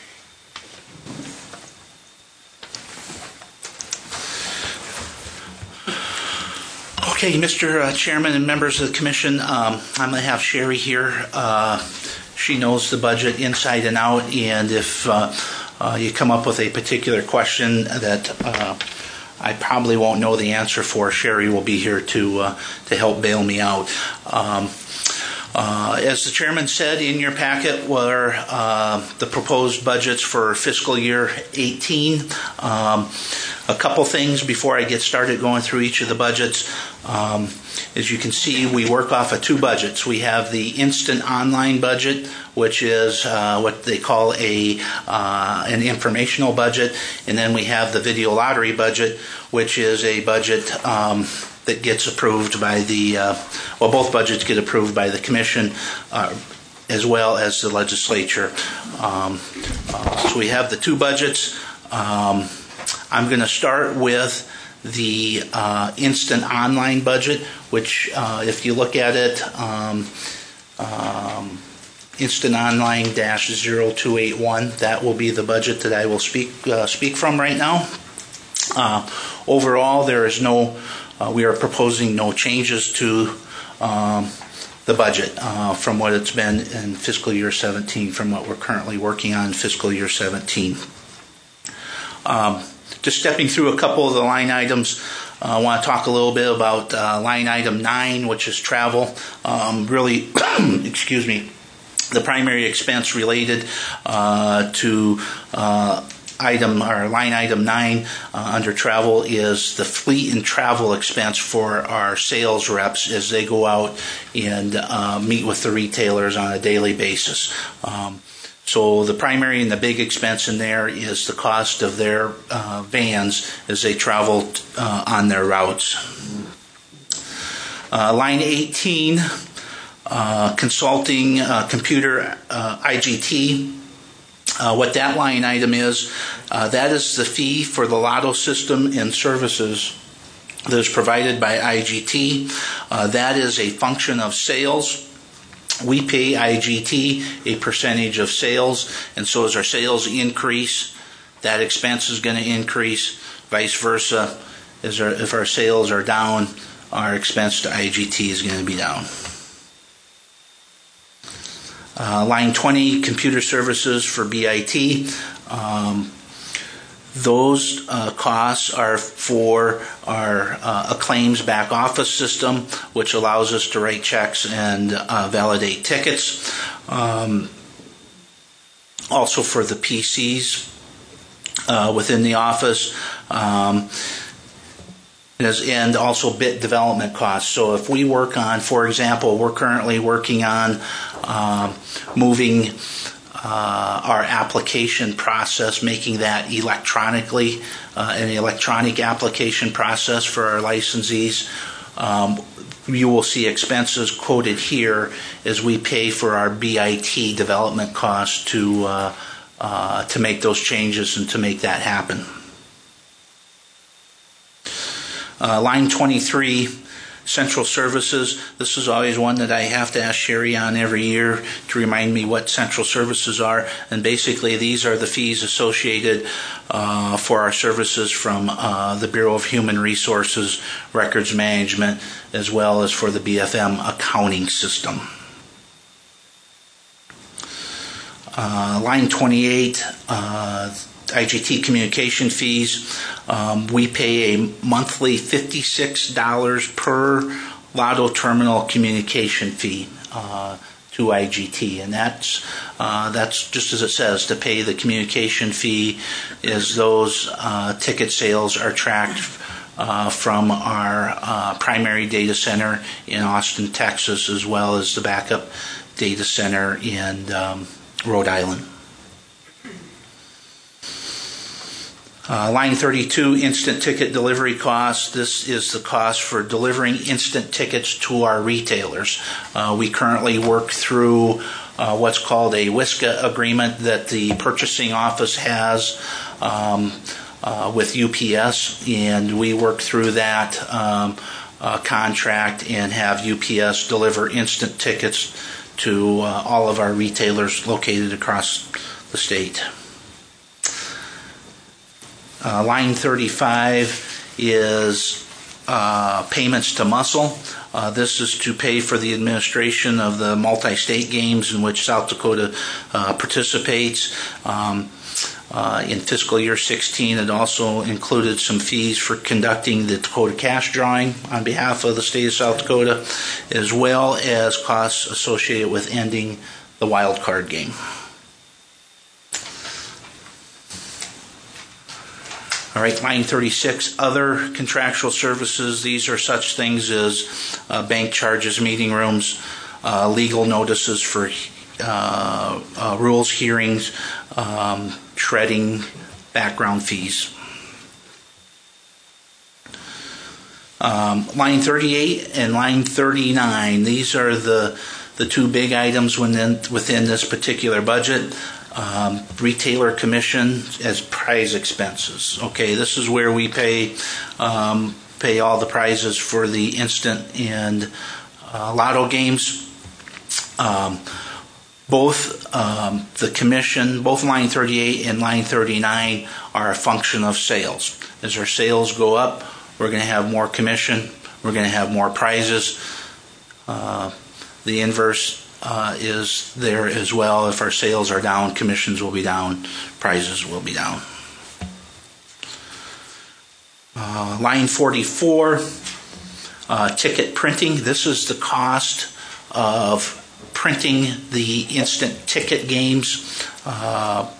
Okay, Mister Uh, Chairman and members of the Commission, um, I'm going to have Sherry here. Uh, she knows the budget inside and out, and if uh, uh, you come up with a particular question that uh, I probably won't know the answer for, Sherry will be here to uh, to help bail me out. Um, uh, as the Chairman said, in your packet were uh, the proposed budgets for fiscal year eighteen. Um, a couple things before I get started going through each of the budgets. Um, as you can see, we work off of two budgets. We have the instant online budget, which is uh, what they call a uh, an informational budget, and then we have the video lottery budget, which is a budget um, that gets approved by the uh, well, both budgets get approved by the Commission uh, as well as the legislature. Um, uh, so we have the two budgets. Um, I'm going to start with the uh, instant online budget, which uh, if you look at it, um, um, instant online dash zero two eight one, that will be the budget that I will speak uh, speak from right now. Uh, overall, there is no, uh, we are proposing no changes to um, the budget uh, from what it's been in fiscal year seventeen, from what we're currently working on in fiscal year seventeen. Um, Just stepping through a couple of the line items, uh, I want to talk a little bit about uh, line item nine, which is travel. Um, really, excuse me, the primary expense related uh, to uh, item or line item nine uh, under travel is the fleet and travel expense for our sales reps as they go out and uh, meet with the retailers on a daily basis. Um, So the primary and the big expense in there is the cost of their uh, vans as they travel uh, on their routes. Uh, line eighteen, uh, consulting uh, computer uh, I G T. Uh, what that line item is, uh, that is the fee for the lotto system and services that is provided by I G T. Uh, that is a function of sales. We pay I G T a percentage of sales, and so as our sales increase, that expense is going to increase. Vice versa, as our, if our sales are down, our expense to I G T is going to be down. Uh, line twenty, computer services for B I T. Um, those uh, costs are for our uh, Acclaims back office system, which allows us to write checks and uh, validate tickets. Um, also for the P Cs uh, within the office. Um, and also bit development costs. So if we work on, for example, we're currently working on um, moving uh, our application process, making that electronically, uh, an electronic application process for our licensees. Um, you will see expenses quoted here as we pay for our B I T development costs to uh, uh, to make those changes and to make that happen. Uh, line twenty-three, central services. This is always one that I have to ask Sherry on every year to remind me what central services are. And basically, these are the fees associated uh, for our services from uh, the Bureau of Human Resources, Records Management, as well as for the B F M accounting system. Uh, line twenty-eight, uh, I G T communication fees. Um, we pay a monthly fifty-six dollars per Lotto terminal communication fee uh, to I G T, and that's uh, that's just as it says, to pay the communication fee, is those uh, ticket sales are tracked uh, from our uh, primary data center in Austin, Texas, as well as the backup data center in um, Rhode Island. Uh, line thirty-two, instant ticket delivery costs. This is the cost for delivering instant tickets to our retailers. Uh, we currently work through uh, what's called a W I S C A agreement that the purchasing office has um, uh, with U P S, and we work through that um, uh, contract and have U P S deliver instant tickets to uh, all of our retailers located across the state. Uh, line thirty-five is uh, payments to Muscle. Uh, this is to pay for the administration of the multi-state games in which South Dakota uh, participates. Um, uh, in fiscal year sixteen, it also included some fees for conducting the Dakota Cash Drawing on behalf of the state of South Dakota, as well as costs associated with ending the wild card game. All right, line thirty-six, other contractual services. These are such things as uh, bank charges, meeting rooms, uh, legal notices for uh, uh, rules hearings, um, shredding, background fees. Um, line thirty-eight and line thirty-nine, these are the, the two big items within, within this particular budget. Um, retailer commission as prize expenses. Okay, this is where we pay um, pay all the prizes for the instant and uh, Lotto games. Um, both um, the commission, both line thirty-eight and line thirty-nine are a function of sales. As our sales go up, we're going to have more commission. We're going to have more prizes. Uh, the inverse Uh, is there as well. If our sales are down, commissions will be down, prizes will be down. Uh, line forty-four, uh, ticket printing. This is the cost of printing the instant ticket games. Uh,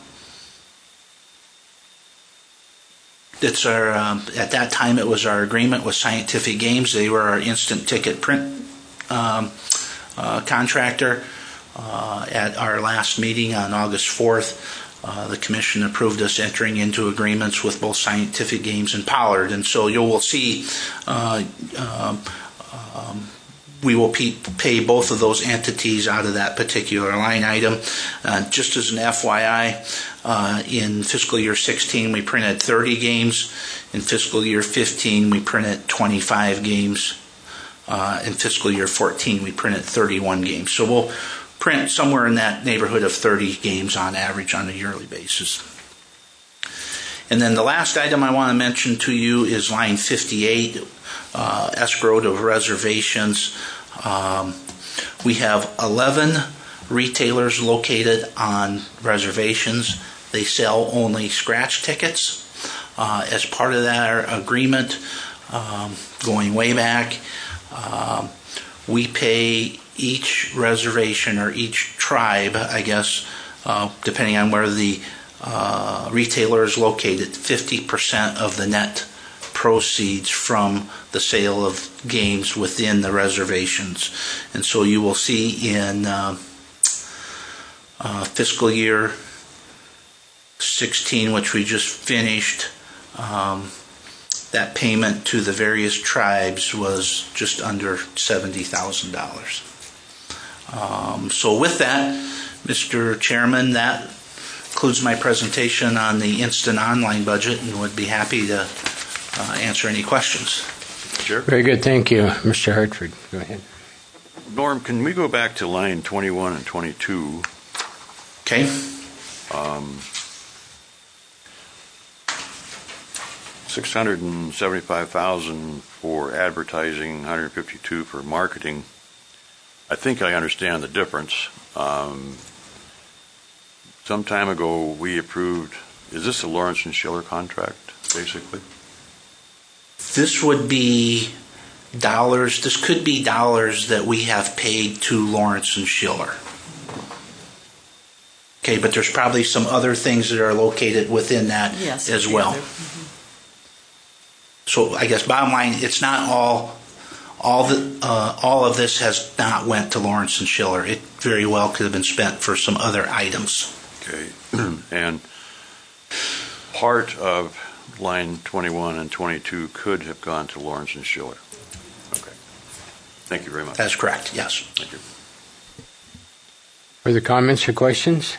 it's our um, at that time it was our agreement with Scientific Games. They were our instant ticket print Um, Uh, contractor. Uh, at our last meeting on August fourth, uh, the commission approved us entering into agreements with both Scientific Games and Pollard, and so you will see uh, um, um, we will pay, pay both of those entities out of that particular line item. Uh, just as an F Y I, uh, in fiscal year sixteen we printed thirty games. In fiscal year fifteen we printed twenty-five games. Uh, in fiscal year fourteen, we printed thirty-one games. So we'll print somewhere in that neighborhood of thirty games on average on a yearly basis. And then the last item I want to mention to you is line fifty-eight, uh, escrow to reservations. Um, we have eleven retailers located on reservations. They sell only scratch tickets. Uh, as part of that agreement, um, going way back, um, we pay each reservation or each tribe, I guess, uh, depending on where the uh, retailer is located, fifty percent of the net proceeds from the sale of games within the reservations. And so you will see in uh, uh, fiscal year sixteen, which we just finished, um, that payment to the various tribes was just under seventy thousand dollars. Um, so with that, Mister Chairman, that concludes my presentation on the instant online budget, and would be happy to uh, answer any questions. Sure. Very good, thank you. Mister Hartford, go ahead. Norm, can we go back to line twenty-one and twenty-two? Okay. Um, six hundred seventy-five thousand dollars for advertising, one hundred fifty-two dollars for marketing. I think I understand the difference. Um, some time ago, we approved, is this a Lawrence and Schiller contract, basically? This would be dollars, this could be dollars that we have paid to Lawrence and Schiller. Okay, but there's probably some other things that are located within that yes, as well. Mm-hmm. So I guess bottom line, it's not all, all the, uh, all of this has not went to Lawrence and Schiller. It very well could have been spent for some other items. Okay, and part of line twenty-one and twenty-two could have gone to Lawrence and Schiller. Okay, thank you very much. That's correct, yes. Thank you. Further comments or questions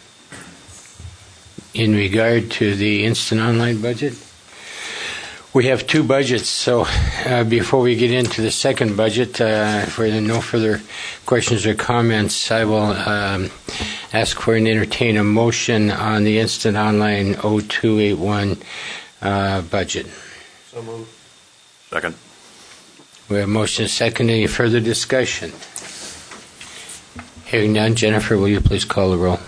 in regard to the instant online budget? We have two budgets, so uh, before we get into the second budget, uh, if there are no further questions or comments, I will um, ask for and entertain a motion on the instant online oh two eighty-one uh, budget. So moved. Second. We have motion second. Any further discussion? Hearing none, Jennifer, will you please call the roll?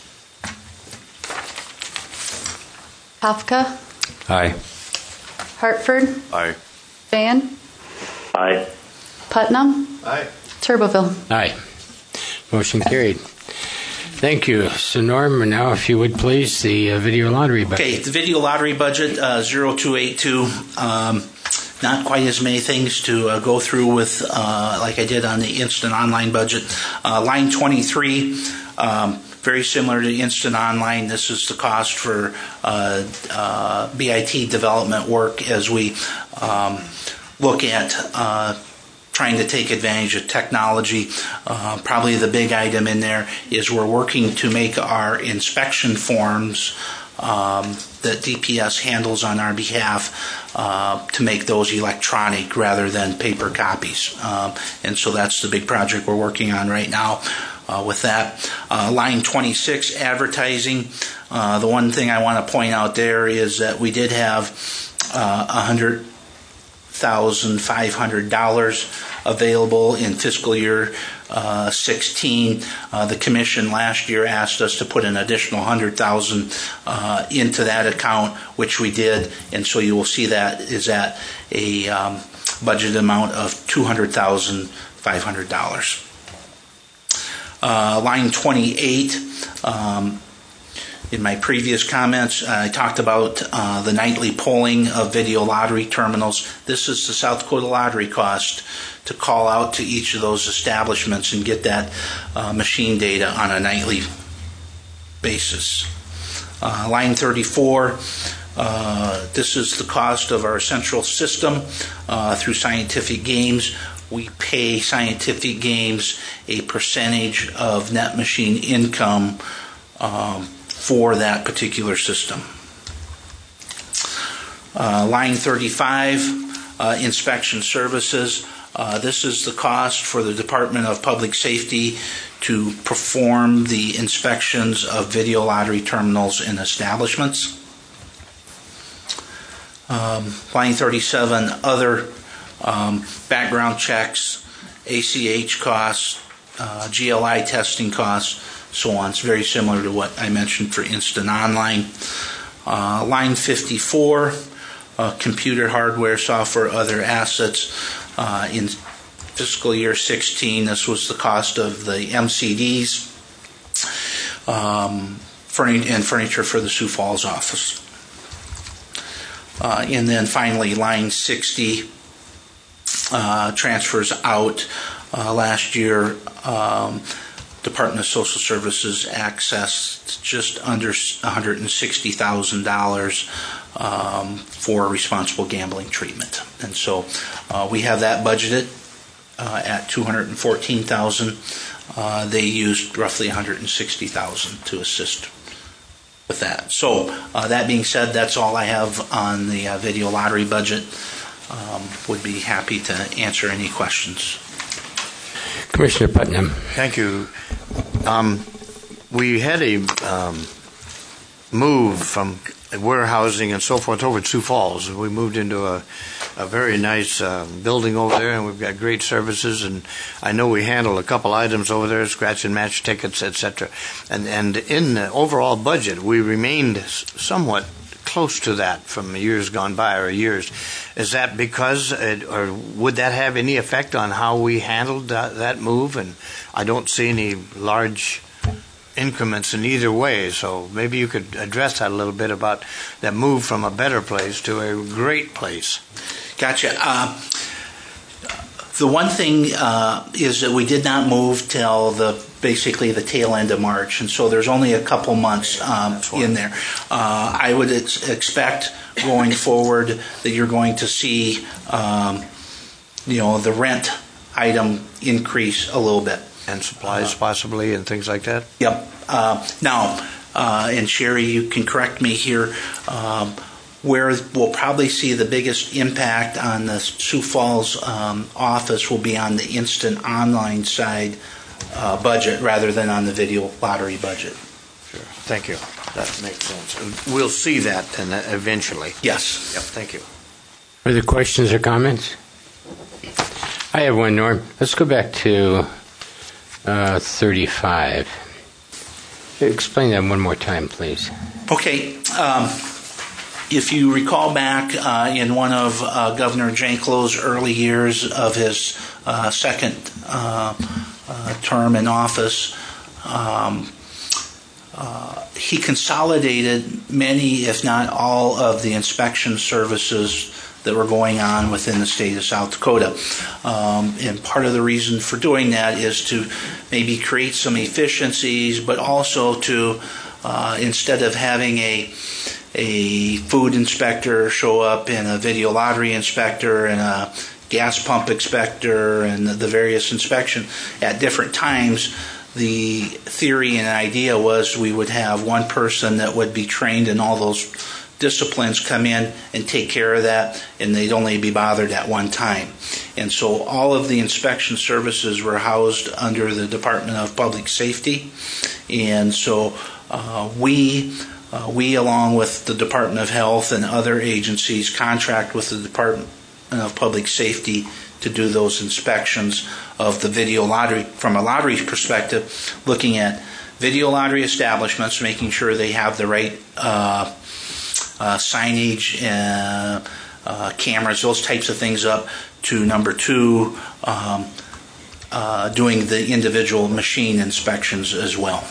Hafka, Aye. Hartford, Aye. Van, Aye. Putnam, Aye. Turboville. Aye. Motion carried. Thank you. So, Norm, now if you would please, the uh, video lottery budget. Okay, the video lottery budget, uh, zero two eight two. Um, not quite as many things to uh, go through with uh, like I did on the instant online budget. Uh, line twenty-three, um, very similar to instant online. This is the cost for uh, uh, B I T development work as we um, look at uh, trying to take advantage of technology. Uh, probably the big item in there is we're working to make our inspection forms um, that D P S handles on our behalf uh, to make those electronic rather than paper copies. Um, and so that's the big project we're working on right now. Uh, with that, uh, line twenty-six, advertising. Uh, the one thing I want to point out there is that we did have uh, one hundred thousand five hundred dollars available in fiscal year uh, sixteen. Uh, the commission last year asked us to put an additional one hundred thousand dollars uh, into that account, which we did, and so you will see that is at a um, budget amount of two hundred thousand five hundred dollars. Uh, line twenty-eight, um, in my previous comments, uh, I talked about uh, the nightly polling of video lottery terminals. This is the South Dakota Lottery cost to call out to each of those establishments and get that uh, machine data on a nightly basis. Uh, line thirty-four, uh, this is the cost of our central system uh, through Scientific Games. We pay Scientific Games a percentage of net machine income um, for that particular system. Uh, line thirty-five, uh, inspection services. Uh, this is the cost for the Department of Public Safety to perform the inspections of video lottery terminals in establishments. Um, line thirty-seven, other um, background checks, A C H costs, uh, G L I testing costs, so on. It's very similar to what I mentioned for Instant Online. Uh, line fifty-four, uh, computer hardware, software, other assets. Uh, in fiscal year sixteen, this was the cost of the M C Ds um, furni- and furniture for the Sioux Falls office. Uh, and then finally, line sixty, uh, transfers out. Uh, last year, um, Department of Social Services accessed just under one hundred sixty thousand dollars um, for responsible gambling treatment. And so uh, we have that budgeted uh, at two hundred fourteen thousand dollars. Uh, they used roughly one hundred sixty thousand dollars to assist with that. So uh, that being said, that's all I have on the uh, video lottery budget. Um, would be happy to answer any questions. Commissioner Putnam. Thank you. Um, we had a um, move from warehousing and so forth over to Sioux Falls. We moved into a, a very nice uh, building over there, and we've got great services. And I know we handle a couple items over there, scratch and match tickets, et cetera. And and in the overall budget, we remained somewhat close to that from years gone by or years. Is that because, it, or would that have any effect on how we handled that, that move? And I don't see any large increments in either way, so maybe you could address that a little bit about that move from a better place to a great place. Gotcha. Uh, the one thing uh, is that we did not move till the basically the tail end of March, and so there's only a couple months um, in there. Uh, I would ex- expect going forward that you're going to see, um, you know, the rent item increase a little bit. And supplies uh, possibly and things like that? Yep. Uh, now, uh, and Sherry, you can correct me here, um, where we'll probably see the biggest impact on the Sioux Falls um, office will be on the Instant Online side uh, budget rather than on the video lottery budget. Sure. Thank you. That makes sense. We'll see that then eventually. Yes. Yep. Thank you. Further questions or comments? I have one, Norm. Let's go back to uh, thirty-five. Explain that one more time, please. Okay. Um, if you recall back uh, in one of uh, Governor Janklow's early years of his uh, second uh, uh, term in office, um, uh, he consolidated many, if not all, of the inspection services that were going on within the state of South Dakota. Um, and part of the reason for doing that is to maybe create some efficiencies, but also to, uh, instead of having a a food inspector show up and a video lottery inspector and a gas pump inspector and the, the various inspection at different times, the theory and idea was we would have one person that would be trained in all those disciplines come in and take care of that, and they'd only be bothered at one time. And so all of the inspection services were housed under the Department of Public Safety. And so uh, we, uh, we along with the Department of Health and other agencies, contract with the Department of Public Safety to do those inspections of the video lottery. From a lottery perspective, looking at video lottery establishments, making sure they have the right uh, Uh, signage, uh, uh, cameras, those types of things up, to number two, um, uh, doing the individual machine inspections as well.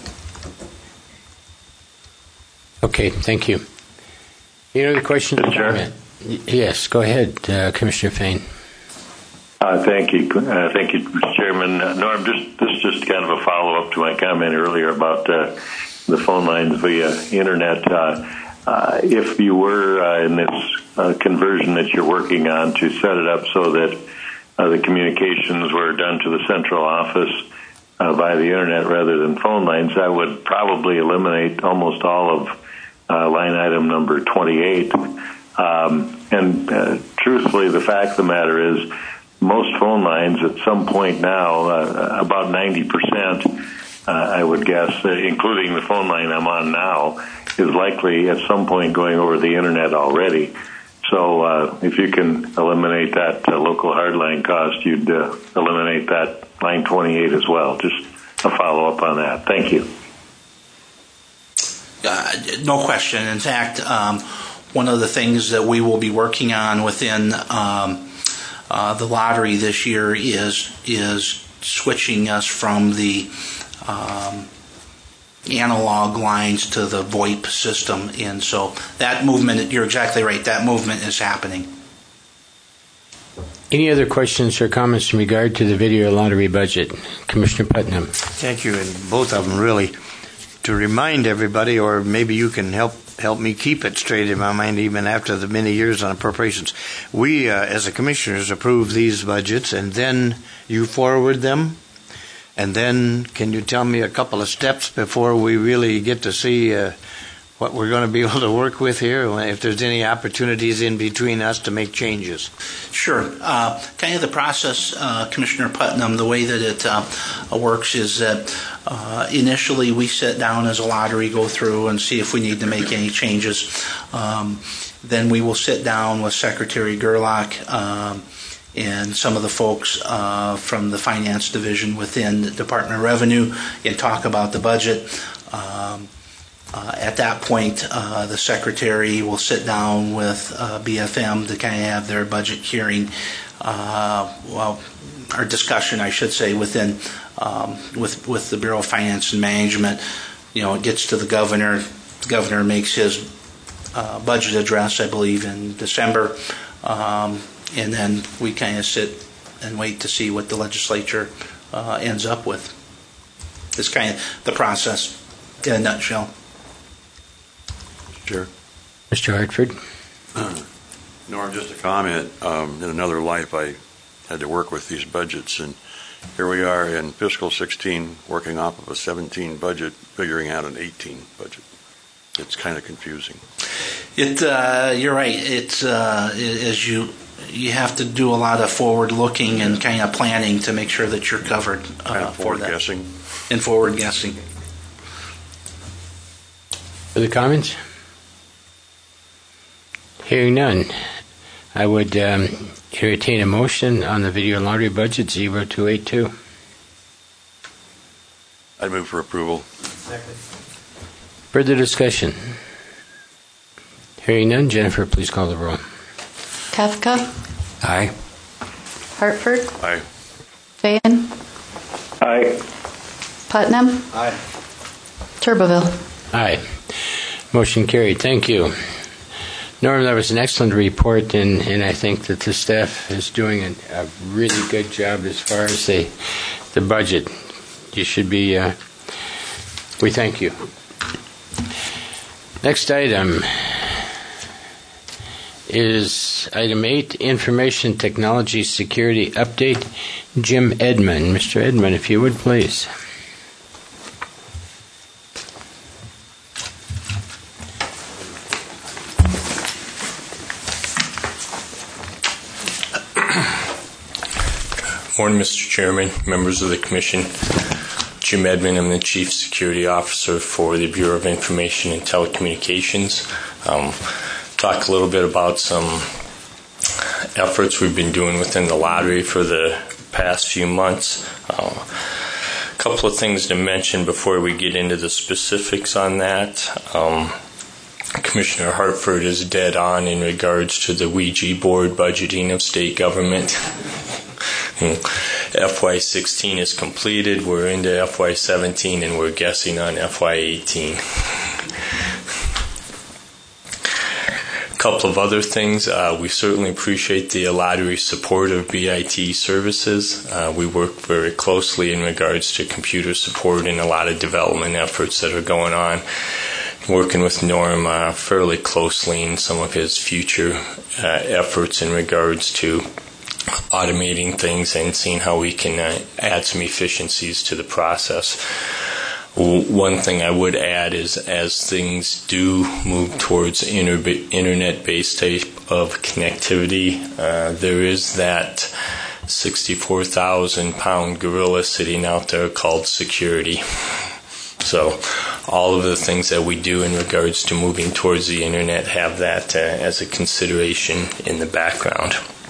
Okay, thank you. Any other questions? Sure. Yes, go ahead, uh, Commissioner Fain. Uh, thank you, uh, thank you, Mister Chairman. Uh, Norm, just this is just kind of a follow-up to my comment earlier about uh, the phone lines via internet. Uh, Uh, if you were uh, in this uh, conversion that you're working on to set it up so that uh, the communications were done to the central office uh, via the internet rather than phone lines, that would probably eliminate almost all of uh, line item number twenty-eight. Um, and uh, truthfully, the fact of the matter is most phone lines at some point now, uh, about ninety percent, uh, I would guess, uh, including the phone line I'm on now, is likely at some point going over the internet already. So uh, if you can eliminate that uh, local hardline cost, you'd uh, eliminate that line twenty-eight as well. Just a follow-up on that. Thank you. Uh, no question. In fact, um, one of the things that we will be working on within um, uh, the lottery this year is is switching us from the um, analog lines to the VoIP system, and so that movement, you're exactly right, that movement is happening. Any other questions or comments in regard to the video lottery budget? Commissioner Putnam. Thank you, and both of them really. To remind everybody, or maybe you can help help me keep it straight in my mind even after the many years on appropriations. We, uh, as a commissioners, approve these budgets, and then you forward them. And then can you tell me a couple of steps before we really get to see uh, what we're going to be able to work with here, if there's any opportunities in between us to make changes? Sure. Uh, kind of the process, uh, Commissioner Putnam, the way that it uh, works is that uh, initially we sit down as a lottery, go through and see if we need to make any changes. Um, then we will sit down with Secretary Gerlach um, and some of the folks uh, from the finance division within the Department of Revenue and talk about the budget. Um, uh, at that point, uh, the secretary will sit down with uh, B F M to kind of have their budget hearing, uh, well, our discussion, I should say, within um, with with the Bureau of Finance and Management. You know, it gets to the governor. The governor makes his uh, budget address, I believe, in December. Um, And then we kind of sit and wait to see what the legislature uh, ends up with. It's kind of the process in a nutshell. Chair. Mister Hartford. Uh, Norm, just a comment. Um, in another life, I had to work with these budgets, and here we are in fiscal sixteen, working off of a seventeen budget, figuring out an eighteen budget. It's kind of confusing. It, uh, you're right. It's uh, as you. You have to do a lot of forward-looking and kind of planning to make sure that you're covered uh, kind of for that. Guessing. And forward guessing. Other comments? Hearing none, I would um, entertain a motion on the video lottery budget zero two eight two. I'd move for approval. Second. Further discussion? Hearing none, Jennifer, please call the roll. Kafka, Aye. Hartford, Aye. Fan, Aye. Putnam, Aye. Turboville. Aye. Motion carried. Thank you. Norm, that was an excellent report, and, and I think that the staff is doing a, a really good job as far as the, the budget. You should be, uh, we thank you. Next item is item eight, Information Technology Security Update. Jim Edmond. Mister Edmond, if you would, please. Morning, Mister Chairman, members of the Commission. Jim Edmond, I'm the Chief Security Officer for the Bureau of Information and Telecommunications. Um, talk a little bit about some efforts we've been doing within the lottery for the past few months. Uh, a couple of things to mention before we get into the specifics on that. Um, Commissioner Hartford is dead on in regards to the Ouija board budgeting of state government. F Y sixteen is completed, we're into F Y seventeen, and we're guessing on F Y eighteen. A couple of other things. Uh, we certainly appreciate the lottery support of B I T services. Uh, we work very closely in regards to computer support and a lot of development efforts that are going on. Working with Norm uh, fairly closely in some of his future uh, efforts in regards to automating things and seeing how we can uh, add some efficiencies to the process. One thing I would add is as things do move towards inter- internet-based type of connectivity, uh, there is that sixty-four thousand pound gorilla sitting out there called security. So all of the things that we do in regards to moving towards the internet have that uh, as a consideration in the background.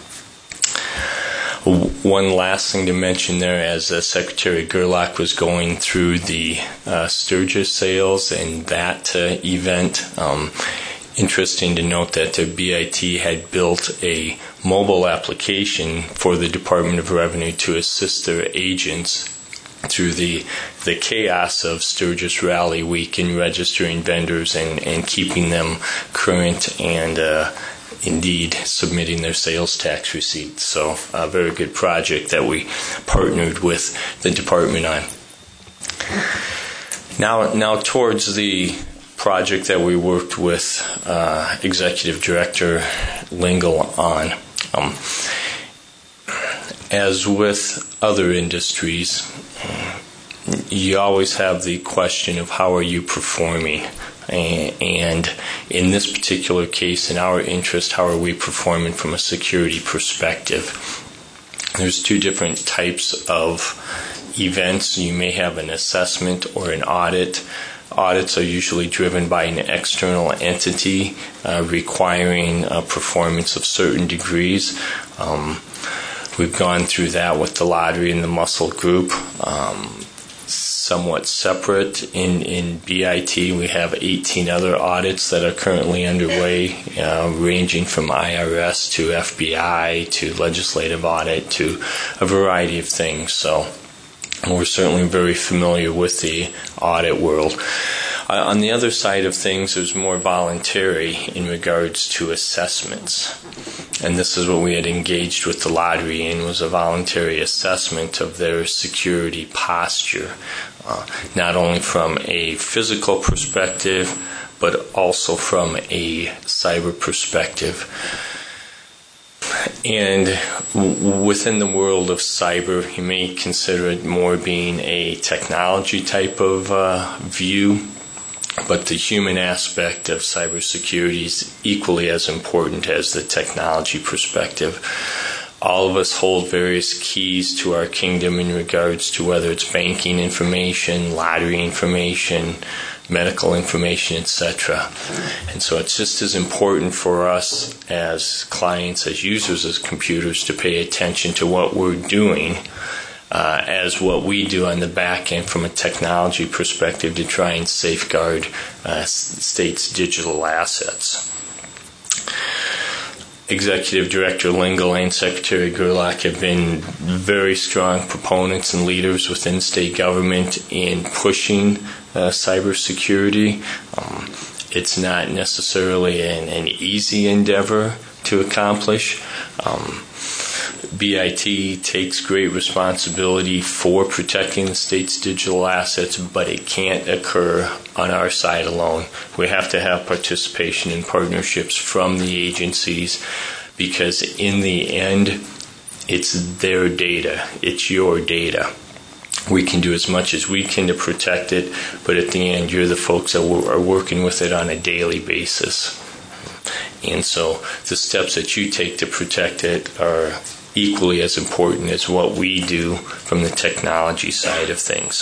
One last thing to mention there, as uh, Secretary Gerlach was going through the uh, Sturgis sales and that uh, event, um, interesting to note that the B I T had built a mobile application for the Department of Revenue to assist their agents through the the chaos of Sturgis Rally Week in registering vendors and, and keeping them current and uh, indeed submitting their sales tax receipts. So a very good project that we partnered with the department on. Now, now towards the project that we worked with uh, Executive Director Lingle on. Um, as with other industries, you always have the question of how are you performing? And in this particular case, in our interest, how are we performing from a security perspective? There's two different types of events. You may have an assessment or an audit. Audits are usually driven by an external entity uh, requiring a performance of certain degrees. Um, we've gone through that with the lottery and the Muscle Group. Um, somewhat separate in, in B I T, we have eighteen other audits that are currently underway, uh, ranging from I R S to F B I to legislative audit to a variety of things. So we're certainly very familiar with the audit world. Uh, on the other side of things, there's more voluntary in regards to assessments. And this is what we had engaged with the lottery in, was a voluntary assessment of their security posture, uh, not only from a physical perspective, but also from a cyber perspective. And w- within the world of cyber, you may consider it more being a technology type of uh, view, but the human aspect of cybersecurity is equally as important as the technology perspective. All of us hold various keys to our kingdom in regards to whether it's banking information, lottery information, medical information, et cetera. And so it's just as important for us as clients, as users of computers, to pay attention to what we're doing uh, as what we do on the back end from a technology perspective to try and safeguard uh, states' digital assets. Executive Director Lingle and Secretary Gerlach have been very strong proponents and leaders within state government in pushing uh, cybersecurity. Um, it's not necessarily an, an easy endeavor to accomplish. Um, B I T takes great responsibility for protecting the state's digital assets, but it can't occur on our side alone. We have to have participation in partnerships from the agencies, because in the end, it's their data. It's your data. We can do as much as we can to protect it, but at the end, you're the folks that are working with it on a daily basis. And so the steps that you take to protect it are equally as important as what we do from the technology side of things.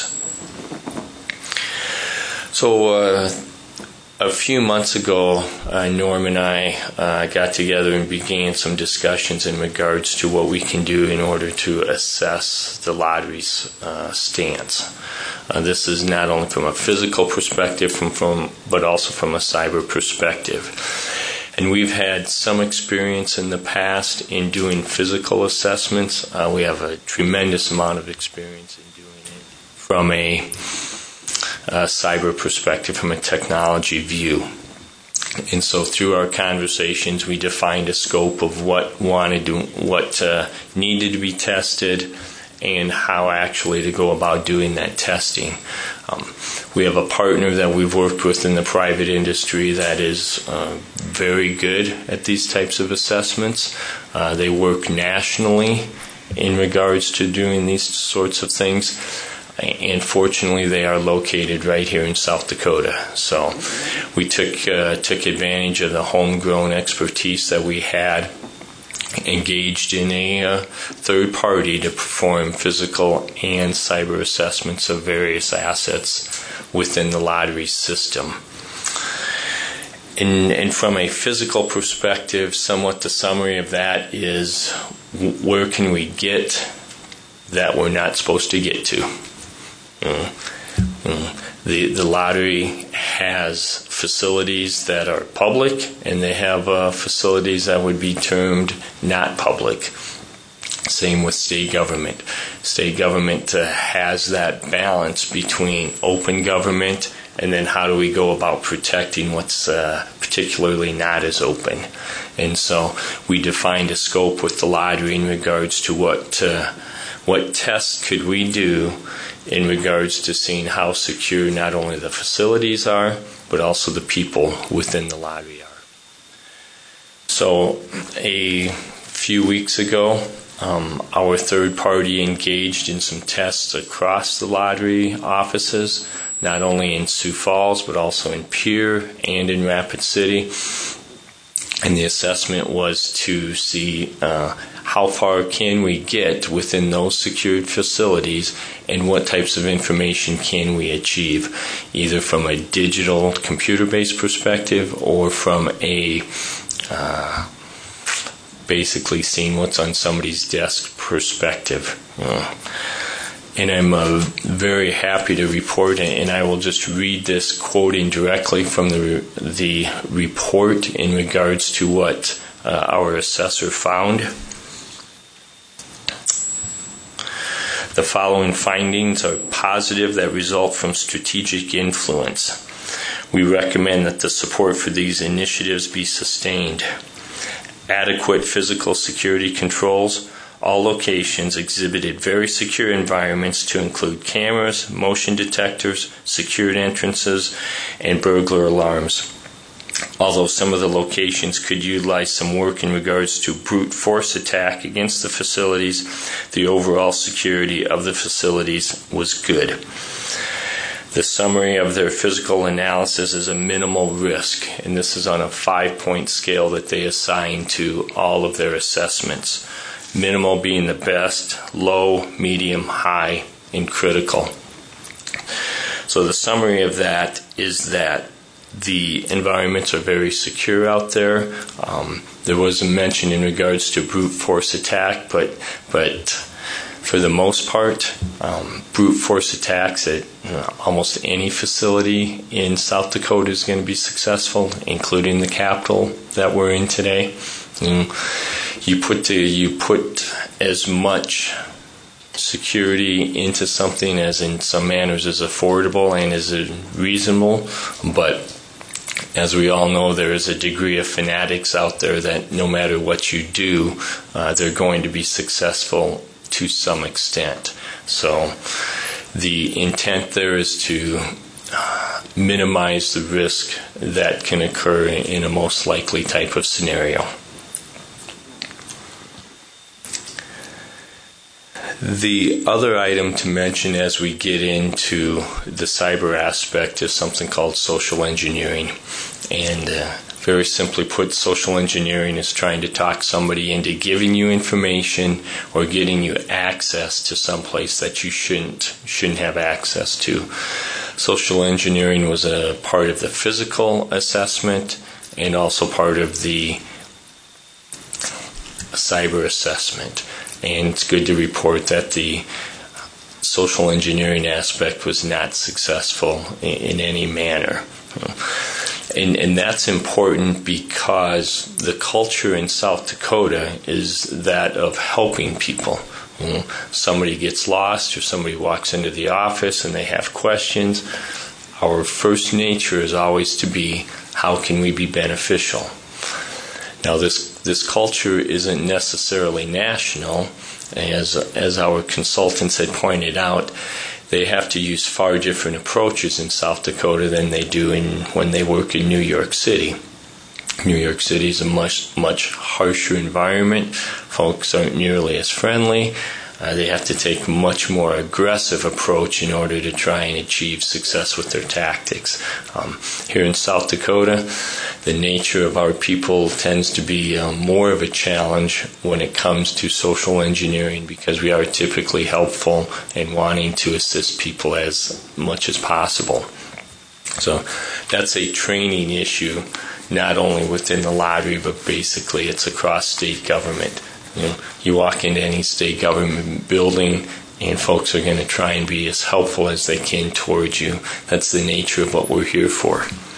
So uh, a few months ago, uh, Norm and I uh, got together and began some discussions in regards to what we can do in order to assess the lottery's uh, stance. Uh, this is not only from a physical perspective, from, from but also from a cyber perspective. And we've had some experience in the past in doing physical assessments. Uh, we have a tremendous amount of experience in doing it from a, a cyber perspective, from a technology view. And so through our conversations, we defined a scope of what wanted to, what uh, needed to be tested, and how actually to go about doing that testing. Um, we have a partner that we've worked with in the private industry that is uh, very good at these types of assessments. Uh, they work nationally in regards to doing these sorts of things. And fortunately, they are located right here in South Dakota. So we took uh, took advantage of the homegrown expertise that we had engaged in a uh, third party to perform physical and cyber assessments of various assets within the lottery system. And, and from a physical perspective, somewhat the summary of that is, where can we get that we're not supposed to get to? Mm. Mm. The, the lottery has facilities that are public, and they have uh, facilities that would be termed not public. Same with state government. State government uh, has that balance between open government and then how do we go about protecting what's uh, particularly not as open. And so we defined a scope with the lottery in regards to what uh, what tests could we do in regards to seeing how secure not only the facilities are, but also the people within the lottery are. So a few weeks ago, um, our third party engaged in some tests across the lottery offices, not only in Sioux Falls, but also in Pierre and in Rapid City. And the assessment was to see uh, how far can we get within those secured facilities and what types of information can we achieve, either from a digital computer-based perspective or from a uh, basically seeing what's on somebody's desk perspective. Uh, And I'm uh, very happy to report, and I will just read this quoting directly from the the report in regards to what uh, our assessor found. The following findings are positive that result from strategic influence. We recommend that the support for these initiatives be sustained. Adequate physical security controls. All locations exhibited very secure environments to include cameras, motion detectors, secured entrances, and burglar alarms. Although some of the locations could utilize some work in regards to brute force attack against the facilities, the overall security of the facilities was good. The summary of their physical analysis is a minimal risk, and this is on a five-point scale that they assign to all of their assessments. Minimal being the best, low, medium, high, and critical. So the summary of that is that the environments are very secure out there. Um, there was a mention in regards to brute force attack, but but for the most part, um, brute force attacks at you know, almost any facility in South Dakota is going to be successful, including the Capitol that we're in today. Mm. You put the, you put as much security into something as in some manners is affordable and is reasonable, but as we all know, there is a degree of fanatics out there that no matter what you do, uh, they're going to be successful to some extent. So the intent there is to minimize the risk that can occur in a most likely type of scenario. The other item to mention as we get into the cyber aspect is something called social engineering. And uh, very simply put, social engineering is trying to talk somebody into giving you information or getting you access to someplace that you shouldn't shouldn't have access to. Social engineering was a part of the physical assessment and also part of the cyber assessment. And it's good to report that the social engineering aspect was not successful in, in any manner. And, and that's important because the culture in South Dakota is that of helping people. You know, somebody gets lost or somebody walks into the office and they have questions. Our first nature is always to be, how can we be beneficial? Now, this this culture isn't necessarily national. As as our consultants had pointed out, they have to use far different approaches in South Dakota than they do in when they work in New York City. New York City is a much much harsher environment. Folks aren't nearly as friendly. Uh, they have to take a much more aggressive approach in order to try and achieve success with their tactics. Um, here in South Dakota, the nature of our people tends to be uh, more of a challenge when it comes to social engineering, because we are typically helpful and wanting to assist people as much as possible. So that's a training issue, not only within the lottery, but basically it's across state government. You know, you walk into any state government building and folks are going to try and be as helpful as they can towards you. That's the nature of what we're here for.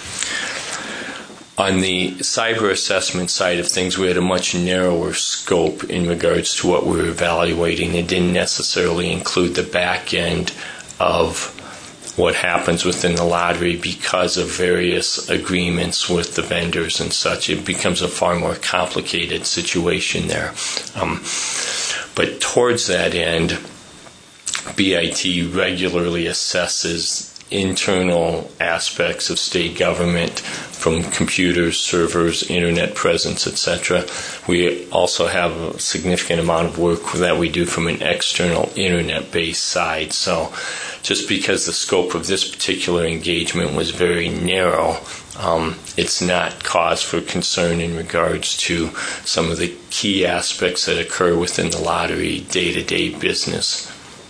On the cyber assessment side of things, we had a much narrower scope in regards to what we were evaluating. It didn't necessarily include the back end of what happens within the lottery because of various agreements with the vendors and such. It becomes a far more complicated situation there. Um, but towards that end, B I T regularly assesses internal aspects of state government, from computers, servers, internet presence, et cetera. We also have a significant amount of work that we do from an external internet-based side. So just because the scope of this particular engagement was very narrow, um, it's not cause for concern in regards to some of the key aspects that occur within the lottery day-to-day business.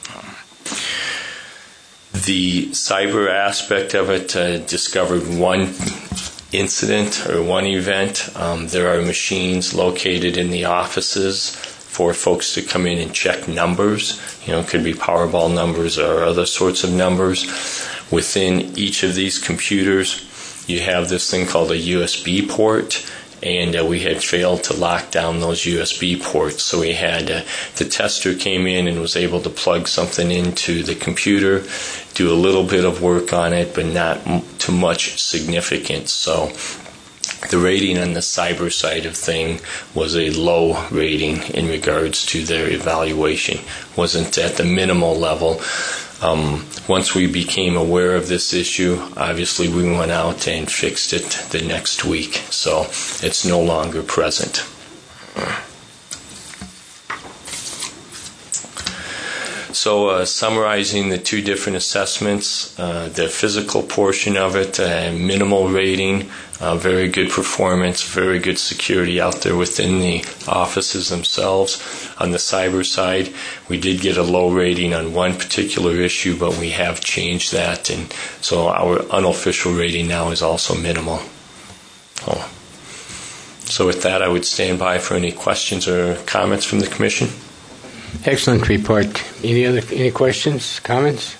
The cyber aspect of it uh, discovered one incident or one event. Um, there are machines located in the offices for folks to come in and check numbers. You know, it could be Powerball numbers or other sorts of numbers. Within each of these computers, you have this thing called a U S B port, and uh, we had failed to lock down those U S B ports. So we had, uh, the tester came in and was able to plug something into the computer, do a little bit of work on it, but not m- too much significance. So the rating on the cyber side of thing was a low rating in regards to their evaluation. Wasn't at the minimal level. Um, once we became aware of this issue, obviously we went out and fixed it the next week. So it's no longer present. So uh, summarizing the two different assessments, uh, the physical portion of it, uh, minimal rating, uh, very good performance, very good security out there within the offices themselves. On the cyber side, we did get a low rating on one particular issue, but we have changed that, and so our unofficial rating now is also minimal. Oh. So with that, I would stand by for any questions or comments from the Commission. Excellent report. Any other any questions, comments?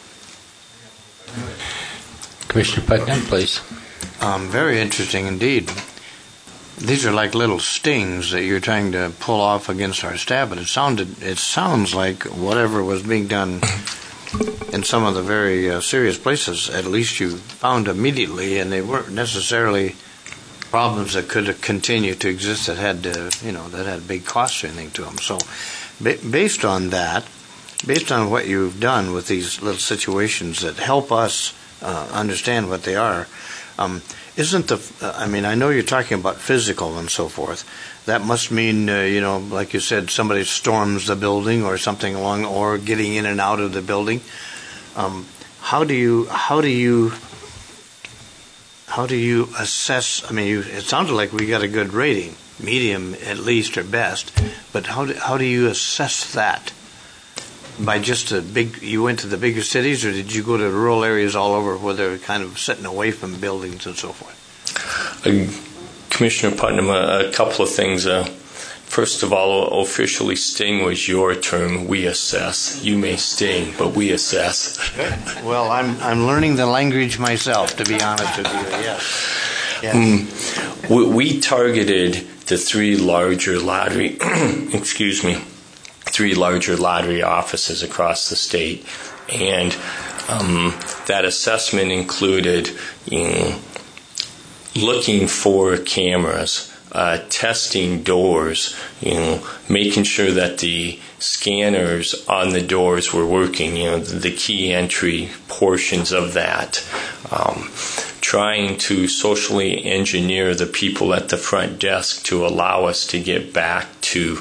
Commissioner Putnam, please. Um, very interesting indeed. These are like little stings that you're trying to pull off against our staff, but it sounded it sounds like whatever was being done in some of the very uh, serious places, at least you found immediately, and they weren't necessarily problems that could continue to exist that had uh, you know that had big costs or anything to them. So based on that, based on what you've done with these little situations that help us uh, understand what they are, um, isn't the, uh, I mean, I know you're talking about physical and so forth. That must mean, uh, you know, like you said, somebody storms the building or something along, or getting in and out of the building. Um, how do you, how do you, how do you assess, I mean, you, it sounded like we got a good rating. Medium at least or best, but how do, how do you assess that? By just a big, you went to the bigger cities, or did you go to rural areas all over where they're kind of sitting away from buildings and so forth? Uh, Commissioner Putnam, a, a couple of things. Uh, first of all, officially sting was your term. We assess. You may sting, but we assess. Well, I'm I'm learning the language myself, to be honest with you. Yes. Yes. Mm, we, we targeted the three larger lottery, excuse me, three larger lottery offices across the state, and um, that assessment included, you know, looking for cameras, uh, testing doors, you know, making sure that the scanners on the doors were working, you know, the key entry portions of that. Um, trying to socially engineer the people at the front desk to allow us to get back to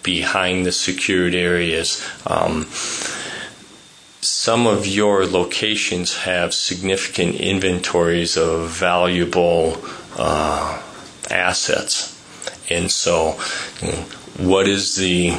behind the secured areas. Um, some of your locations have significant inventories of valuable uh, assets. And so, you know, what is the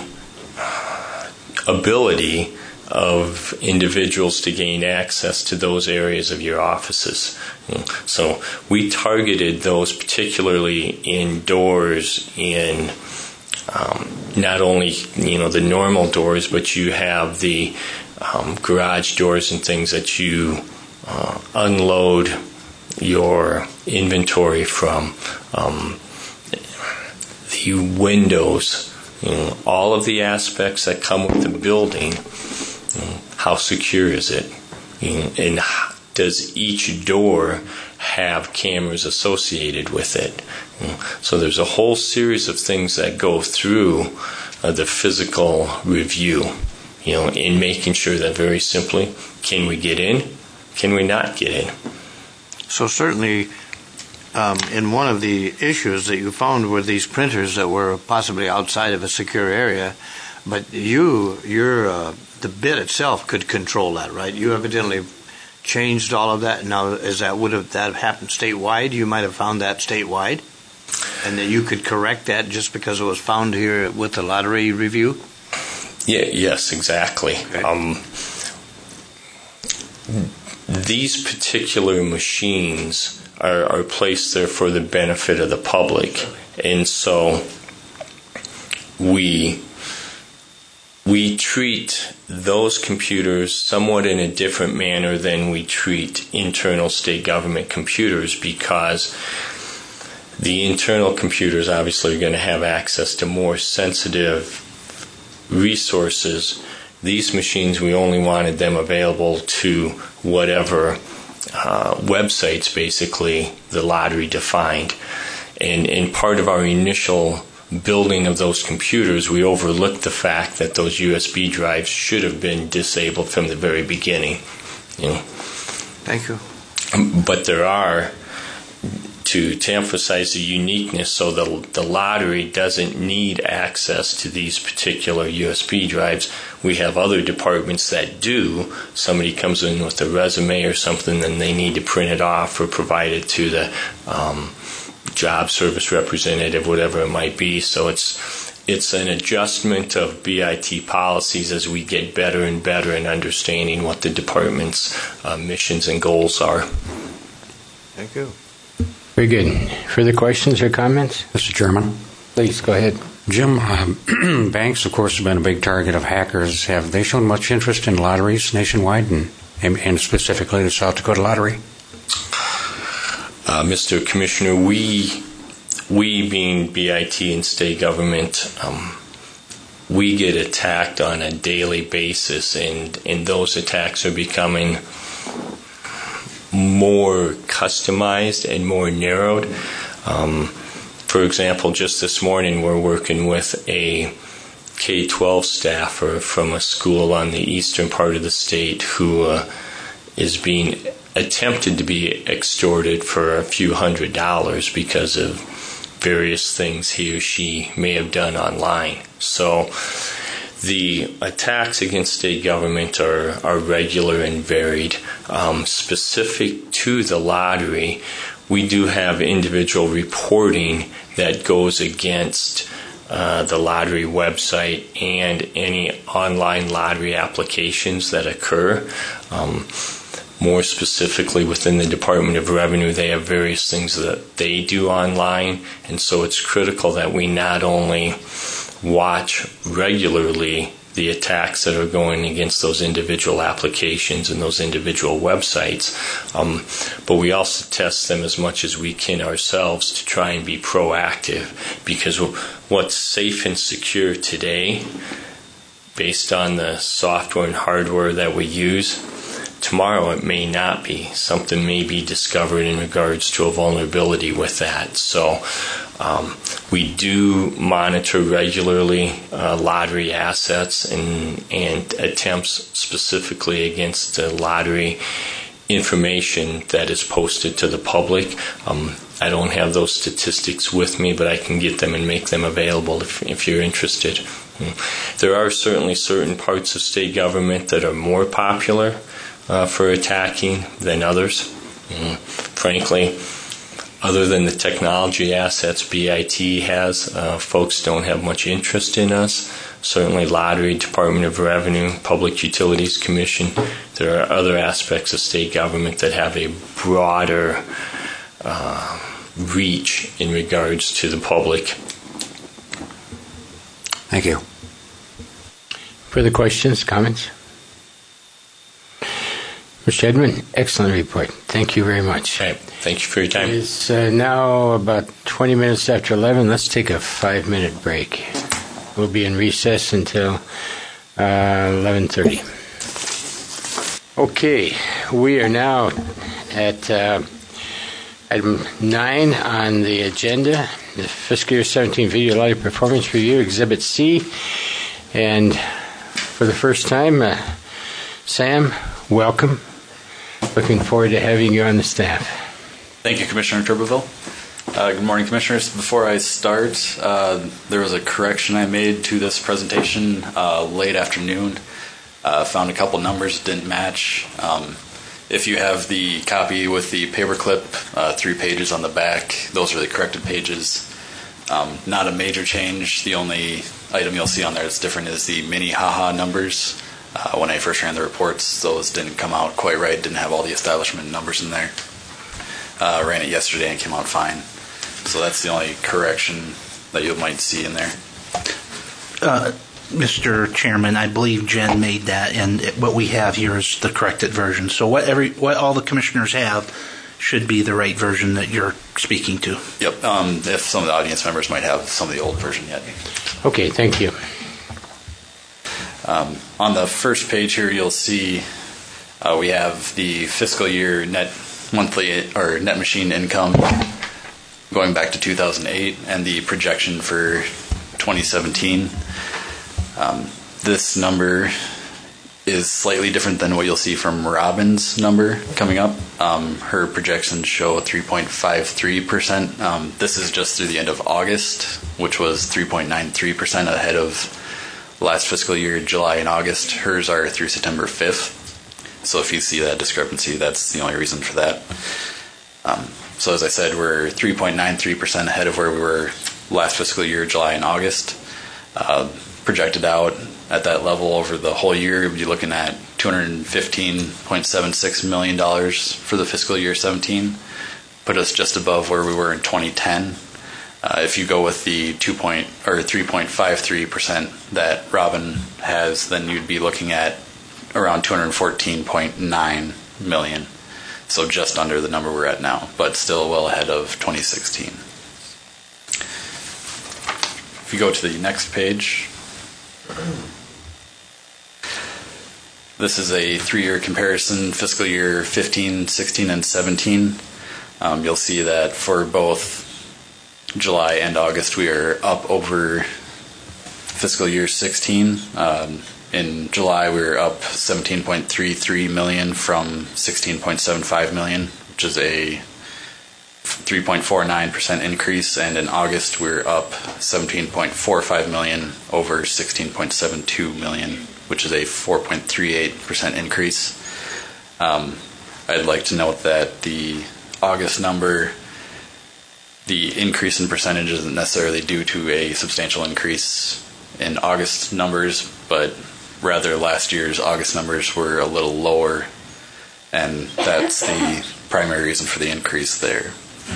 ability of individuals to gain access to those areas of your offices? You know, so we targeted those particularly indoors in um, not only, you know, the normal doors, but you have the um, garage doors and things that you uh, unload your inventory from, um, the windows, you know, all of the aspects that come with the building. You know, how secure is it? You know, and does each door have cameras associated with it? You know, so there's a whole series of things that go through uh, the physical review, you know, in making sure that, very simply, can we get in? Can we not get in? So certainly, um, in one of the issues that you found were these printers that were possibly outside of a secure area, but you, your uh, the bit itself could control that, right? You evidently changed all of that. Now, is that would have that happened statewide? You might have found that statewide, and that you could correct that just because it was found here with the lottery review. Yeah. Yes. Exactly. Okay. Um, these particular machines are, are placed there for the benefit of the public, and so we. We treat those computers somewhat in a different manner than we treat internal state government computers, because the internal computers obviously are going to have access to more sensitive resources. These machines, we only wanted them available to whatever uh, websites basically the lottery defined. And, and part of our initial building of those computers, we overlooked the fact that those U S B drives should have been disabled from the very beginning. You know. Thank you. But there are, to to emphasize the uniqueness, so the the lottery doesn't need access to these particular U S B drives. We have other departments that do. Somebody comes in with a resume or something, and they need to print it off or provide it to the um, job service representative, whatever it might be. So it's it's an adjustment of B I T policies as we get better and better in understanding what the department's uh, missions and goals are. Thank you. Very good. Further questions or comments? Mister Chairman. Please, go ahead. Jim, um, banks, of course, have been a big target of hackers. Have they shown much interest in lotteries nationwide, and, and specifically the South Dakota Lottery? Uh, Mister Commissioner, we, we being B I T and state government, um, we get attacked on a daily basis, and, and those attacks are becoming more customized and more narrowed. Um, for example, just this morning we're working with a K twelve staffer from a school on the eastern part of the state who uh, is being attempted to be extorted for a few hundred dollars because of various things he or she may have done online. So the attacks against state government are, are regular and varied. Um, specific to the lottery, we do have individual reporting that goes against uh, the lottery website and any online lottery applications that occur. Um, More specifically, within the Department of Revenue, they have various things that they do online, and so it's critical that we not only watch regularly the attacks that are going against those individual applications and those individual websites, um, but we also test them as much as we can ourselves to try and be proactive, because what's safe and secure today, based on the software and hardware that we use, tomorrow it may not be. Something may be discovered in regards to a vulnerability with that. So um, we do monitor regularly uh, lottery assets and, and attempts specifically against the lottery information that is posted to the public. Um, I don't have those statistics with me, but I can get them and make them available if, if you're interested. There are certainly certain parts of state government that are more popular uh, for attacking than others. Mm, frankly, other than the technology assets B I T has, uh, folks don't have much interest in us. Certainly Lottery, Department of Revenue, Public Utilities Commission. There are other aspects of state government that have a broader uh, reach in regards to the public. Thank you. Further questions, comments? Mister Edmund, excellent report. Thank you very much. Okay. Thank you for your time. It's uh, now about twenty minutes after eleven. Let's take a five-minute break. We'll be in recess until uh, eleven thirty. Okay, we are now at uh, item nine on the agenda, the fiscal year seventeen Video Lottery Performance Review, Exhibit C. And for the first time, uh, Sam, welcome. Looking forward to having you on the staff. Thank you, Commissioner Turbeville. Uh, good morning, Commissioners. Before I start, uh, there was a correction I made to this presentation uh, late afternoon. Uh, found a couple numbers that didn't match. Um, if you have the copy with the paperclip, uh, three pages on the back, those are the corrected pages. Um, not a major change. The only item you'll see on there that's different is the Minnehaha numbers. Uh, when I first ran the reports, those didn't come out quite right, didn't have all the establishment numbers in there. Uh, ran it yesterday and came out fine. So that's the only correction that you might see in there. Uh, Mister Chairman, I believe Jen made that, and it, what we have here is the corrected version. So what every what all the commissioners have should be the right version that you're speaking to. Yep. Um, if some of the audience members might have some of the old version yet. Okay, thank you. Um, on the first page here, you'll see uh, we have the fiscal year net monthly or net machine income going back to two thousand eight and the projection for twenty seventeen. Um, this number is slightly different than what you'll see from Robin's number coming up. Um, her projections show three point five three percent. Um, this is just through the end of August, which was three point nine three percent ahead of last fiscal year, July and August. Hers are through September fifth. So if you see that discrepancy, that's the only reason for that. Um, so as I said, we're three point nine three percent ahead of where we were last fiscal year, July and August. Uh, projected out at that level over the whole year, we'd be looking at two hundred fifteen point seven six million dollars for the fiscal year seventeen. Put us just above where we were in twenty ten. Uh, if you go with the two point or three point five three percent that Robin has, then you'd be looking at around two hundred fourteen point nine million dollars. So just under the number we're at now, but still well ahead of twenty sixteen. If you go to the next page, this is a three-year comparison, fiscal year fifteen, sixteen, and seventeen. Um, you'll see that for both July and August, we are up over fiscal year sixteen. Um, in July, we were up seventeen point three three million dollars from sixteen point seven five million dollars, which is a three point four nine percent increase. And in August, we we're up seventeen point four five million dollars over sixteen point seven two million dollars, which is a four point three eight percent increase. Um, I'd like to note that the August number, the increase in percentage isn't necessarily due to a substantial increase in August numbers, but rather last year's August numbers were a little lower, and that's the primary reason for the increase there.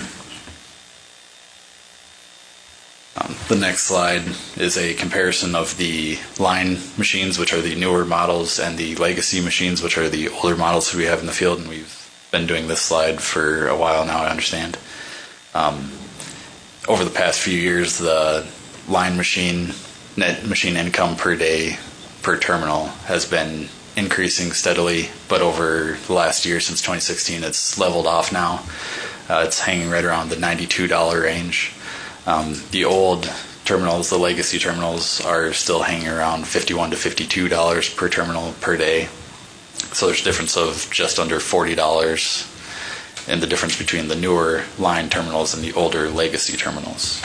Um, the next slide is a comparison of the line machines, which are the newer models, and the legacy machines, which are the older models we have in the field, and we've been doing this slide for a while now, I understand. Um, over the past few years, the line machine net machine income per day per terminal has been increasing steadily, but over the last year, since twenty sixteen, it's leveled off now. Uh, it's hanging right around the ninety-two dollars range. Um, the old terminals, the legacy terminals, are still hanging around fifty-one to fifty-two dollars per terminal per day. So there's a difference of just under forty dollars in the difference between the newer line terminals and the older legacy terminals.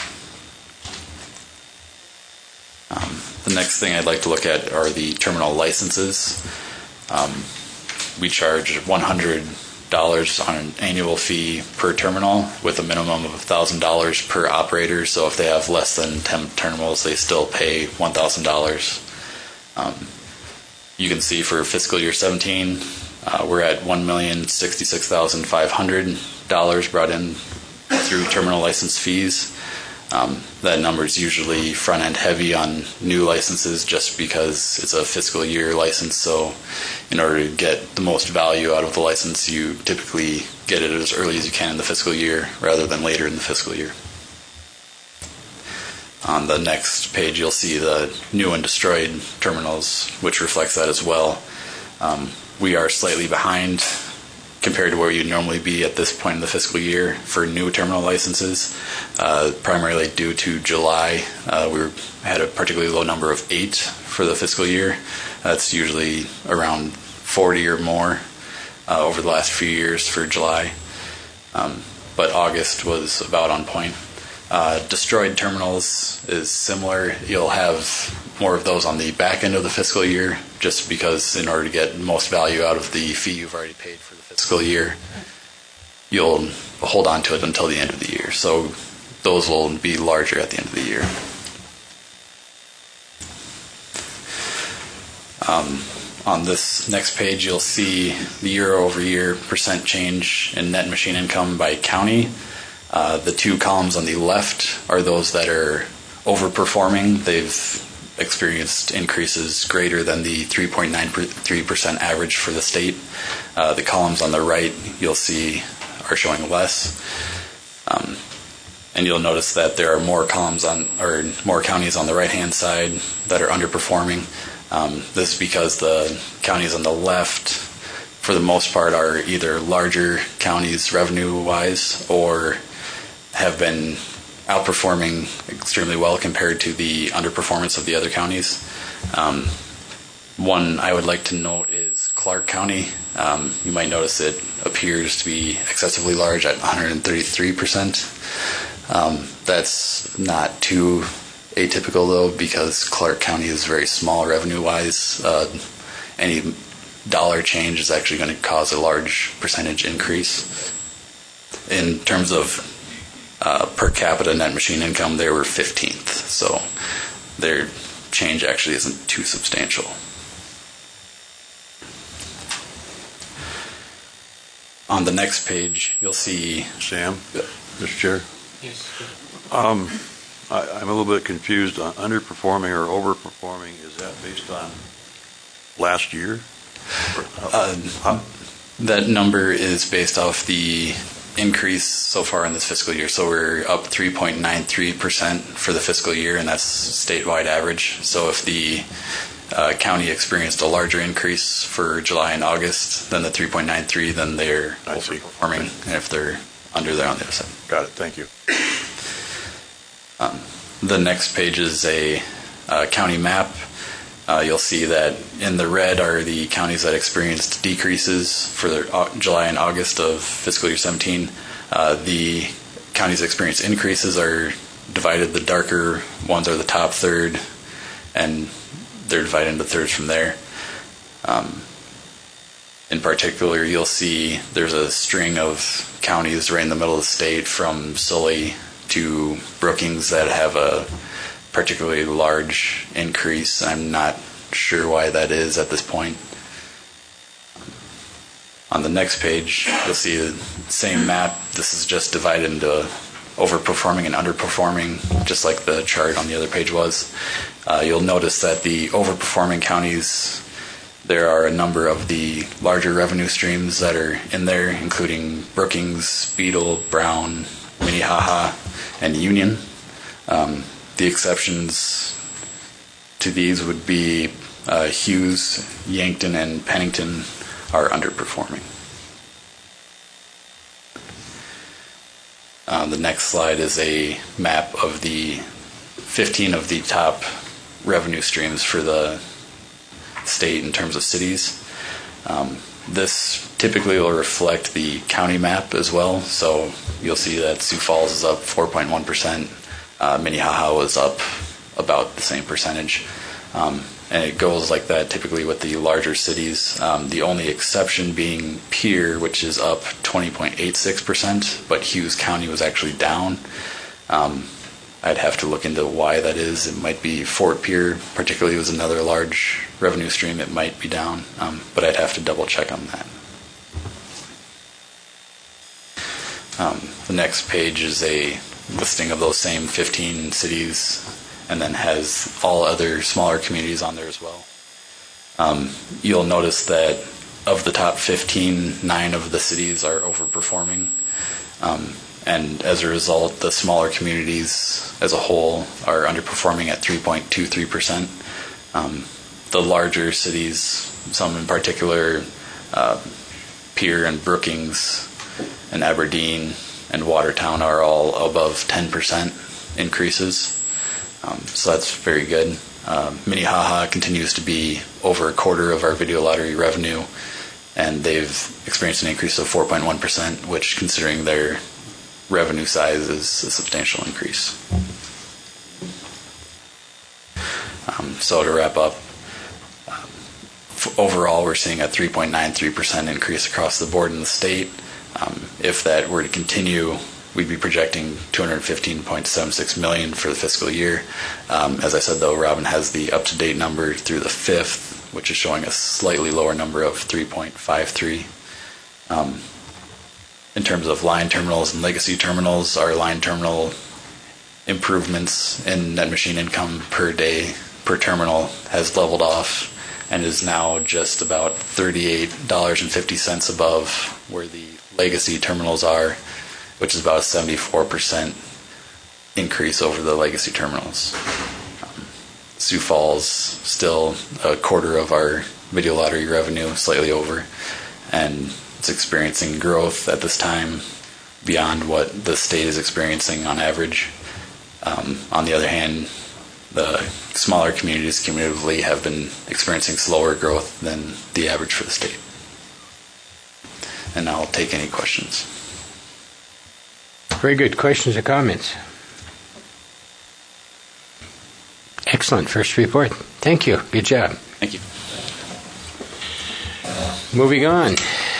Um, the next thing I'd like to look at are the terminal licenses. Um, we charge one hundred dollars on an annual fee per terminal with a minimum of one thousand dollars per operator. So if they have less than ten terminals, they still pay one thousand dollars. Um, you can see for fiscal year seventeen, uh, we're at one million sixty-six thousand five hundred dollars brought in through terminal license fees. Um, that number is usually front-end heavy on new licenses just because it's a fiscal year license. So in order to get the most value out of the license, you typically get it as early as you can in the fiscal year rather than later in the fiscal year. On the next page, you'll see the new and destroyed terminals, which reflects that as well. Um, we are slightly behind compared to where you'd normally be at this point in the fiscal year for new terminal licenses, uh, primarily due to July. Uh, we had a particularly low number of eight for the fiscal year. That's usually around forty or more uh, over the last few years for July. Um, but August was about on point. Uh, destroyed terminals is similar. You'll have more of those on the back end of the fiscal year just because in order to get most value out of the fee you've already paid for the fiscal year, you'll hold on to it until the end of the year. So those will be larger at the end of the year. Um, on this next page, you'll see the year-over-year percent change in net machine income by county. Uh, the two columns on the left are those that are overperforming. They've experienced increases greater than the three point nine three percent average for the state. Uh, the columns on the right, you'll see, are showing less. Um, and you'll notice that there are more columns on, or more counties on the right-hand side that are underperforming. Um, this is because the counties on the left, for the most part, are either larger counties revenue-wise or have been outperforming extremely well compared to the underperformance of the other counties. Um, one I would like to note is Clark County. Um, you might notice it appears to be excessively large at one hundred thirty-three percent. Um, that's not too atypical though, because Clark County is very small revenue-wise. Uh, any dollar change is actually going to cause a large percentage increase. In terms of Uh, per capita net machine income, they were fifteenth, so their change actually isn't too substantial. On the next page, you'll see... Sam? Mister Chair? Yes. Um, I, I'm a little bit confused on underperforming or overperforming. Is that based on last year? Uh, uh, that number is based off the increase so far in this fiscal year. So we're up three point nine three percent for the fiscal year, and that's statewide average. So if the uh, county experienced a larger increase for July and August than the three point nine three, then they're I see. overperforming. And if they're under, they're on the other side. Got it. Thank you. Um, the next page is a uh, county map. Uh, you'll see that in the red are the counties that experienced decreases for the, uh, July and August of fiscal year seventeen. Uh, the counties that experienced increases are divided. The darker ones are the top third, and they're divided into thirds from there. Um, in particular, you'll see there's a string of counties right in the middle of the state from Sully to Brookings that have a particularly large increase. I'm not sure why that is at this point. On the next page, you'll see the same map. This is just divided into overperforming and underperforming, just like the chart on the other page was. Uh, you'll notice that the overperforming counties, there are a number of the larger revenue streams that are in there, including Brookings, Beetle, Brown, Minnehaha, and Union. Um, The exceptions to these would be uh, Hughes, Yankton, and Pennington are underperforming. Uh, the next slide is a map of the fifteen of the top revenue streams for the state in terms of cities. Um, this typically will reflect the county map as well, so you'll see that Sioux Falls is up four point one percent, uh, Minnehaha was up about the same percentage, um, and it goes like that typically with the larger cities, um, the only exception being Pierre, which is up twenty point eight six percent, but Hughes County was actually down. Um, I'd have to look into why that is. It might be Fort Pierre, particularly, was another large revenue stream. It might be down, um, but I'd have to double check on that. Um, the next page is a listing of those same fifteen cities, and then has all other smaller communities on there as well. Um, you'll notice that of the top fifteen, nine of the cities are overperforming. Um, And as a result, the smaller communities as a whole are underperforming at three point two three percent. Um, the larger cities, some in particular, uh, Pierre and Brookings and Aberdeen and Watertown, are all above ten percent increases. Um, so that's very good. Uh, Minnehaha continues to be over a quarter of our video lottery revenue, and they've experienced an increase of four point one percent, which, considering their revenue size, is a substantial increase. Um, so to wrap up, um, f- overall we're seeing a three point nine three percent increase across the board in the state. Um, if that were to continue, we'd be projecting two hundred fifteen point seven six million dollars for the fiscal year. Um, as I said, though, Robin has the up-to-date number through the fifth, which is showing a slightly lower number of three point five three. Um, In terms of line terminals and legacy terminals, our line terminal improvements in net machine income per day per terminal has leveled off and is now just about thirty-eight dollars and fifty cents above where the legacy terminals are, which is about a seventy-four percent increase over the legacy terminals. Um, Sioux Falls, still a quarter of our video lottery revenue, slightly over, and it's experiencing growth at this time beyond what the state is experiencing on average. Um, on the other hand, the smaller communities cumulatively have been experiencing slower growth than the average for the state. And I'll take any questions. Very good. Questions or comments? Excellent first report. Thank you. Good job. Thank you. Moving on.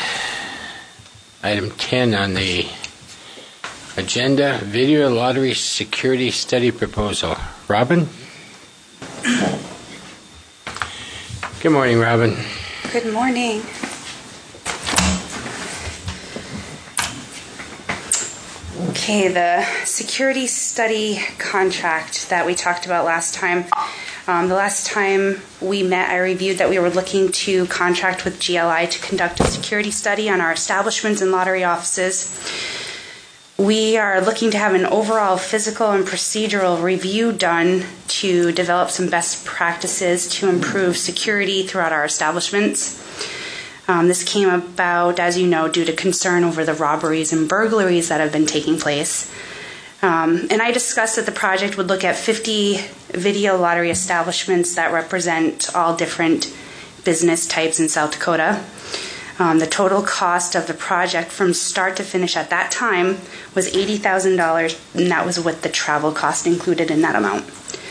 Item ten on the agenda, Video Lottery Security Study Proposal. Robin? Good morning, Robin. Good morning. Okay, the security study contract that we talked about last time. Um, the last time we met, I reviewed that we were looking to contract with G L I to conduct a security study on our establishments and lottery offices. We are looking to have an overall physical and procedural review done to develop some best practices to improve security throughout our establishments. Um, this came about, as you know, due to concern over the robberies and burglaries that have been taking place. Um, and I discussed that the project would look at fifty video lottery establishments that represent all different business types in South Dakota. Um, the total cost of the project from start to finish at that time was eighty thousand dollars, and that was with the travel cost included in that amount.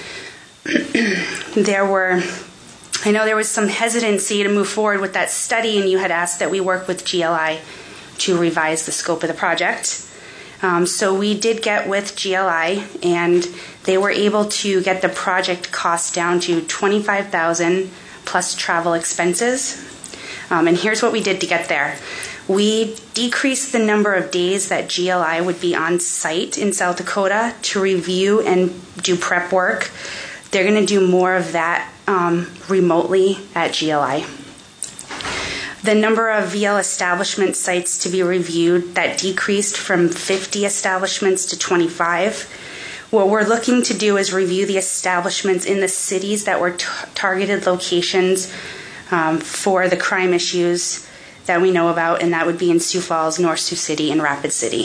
There were, I know there was some hesitancy to move forward with that study, and you had asked that we work with G L I to revise the scope of the project. Um, so we did get with G L I, and they were able to get the project cost down to twenty-five thousand dollars plus travel expenses. Um, and here's what we did to get there. We decreased the number of days that G L I would be on site in South Dakota to review and do prep work. They're going to do more of that um, remotely at G L I. The number of V L establishment sites to be reviewed, that decreased from fifty establishments to twenty-five. What we're looking to do is review the establishments in the cities that were t- targeted locations um, for the crime issues that we know about, and that would be in Sioux Falls, North Sioux City, and Rapid City.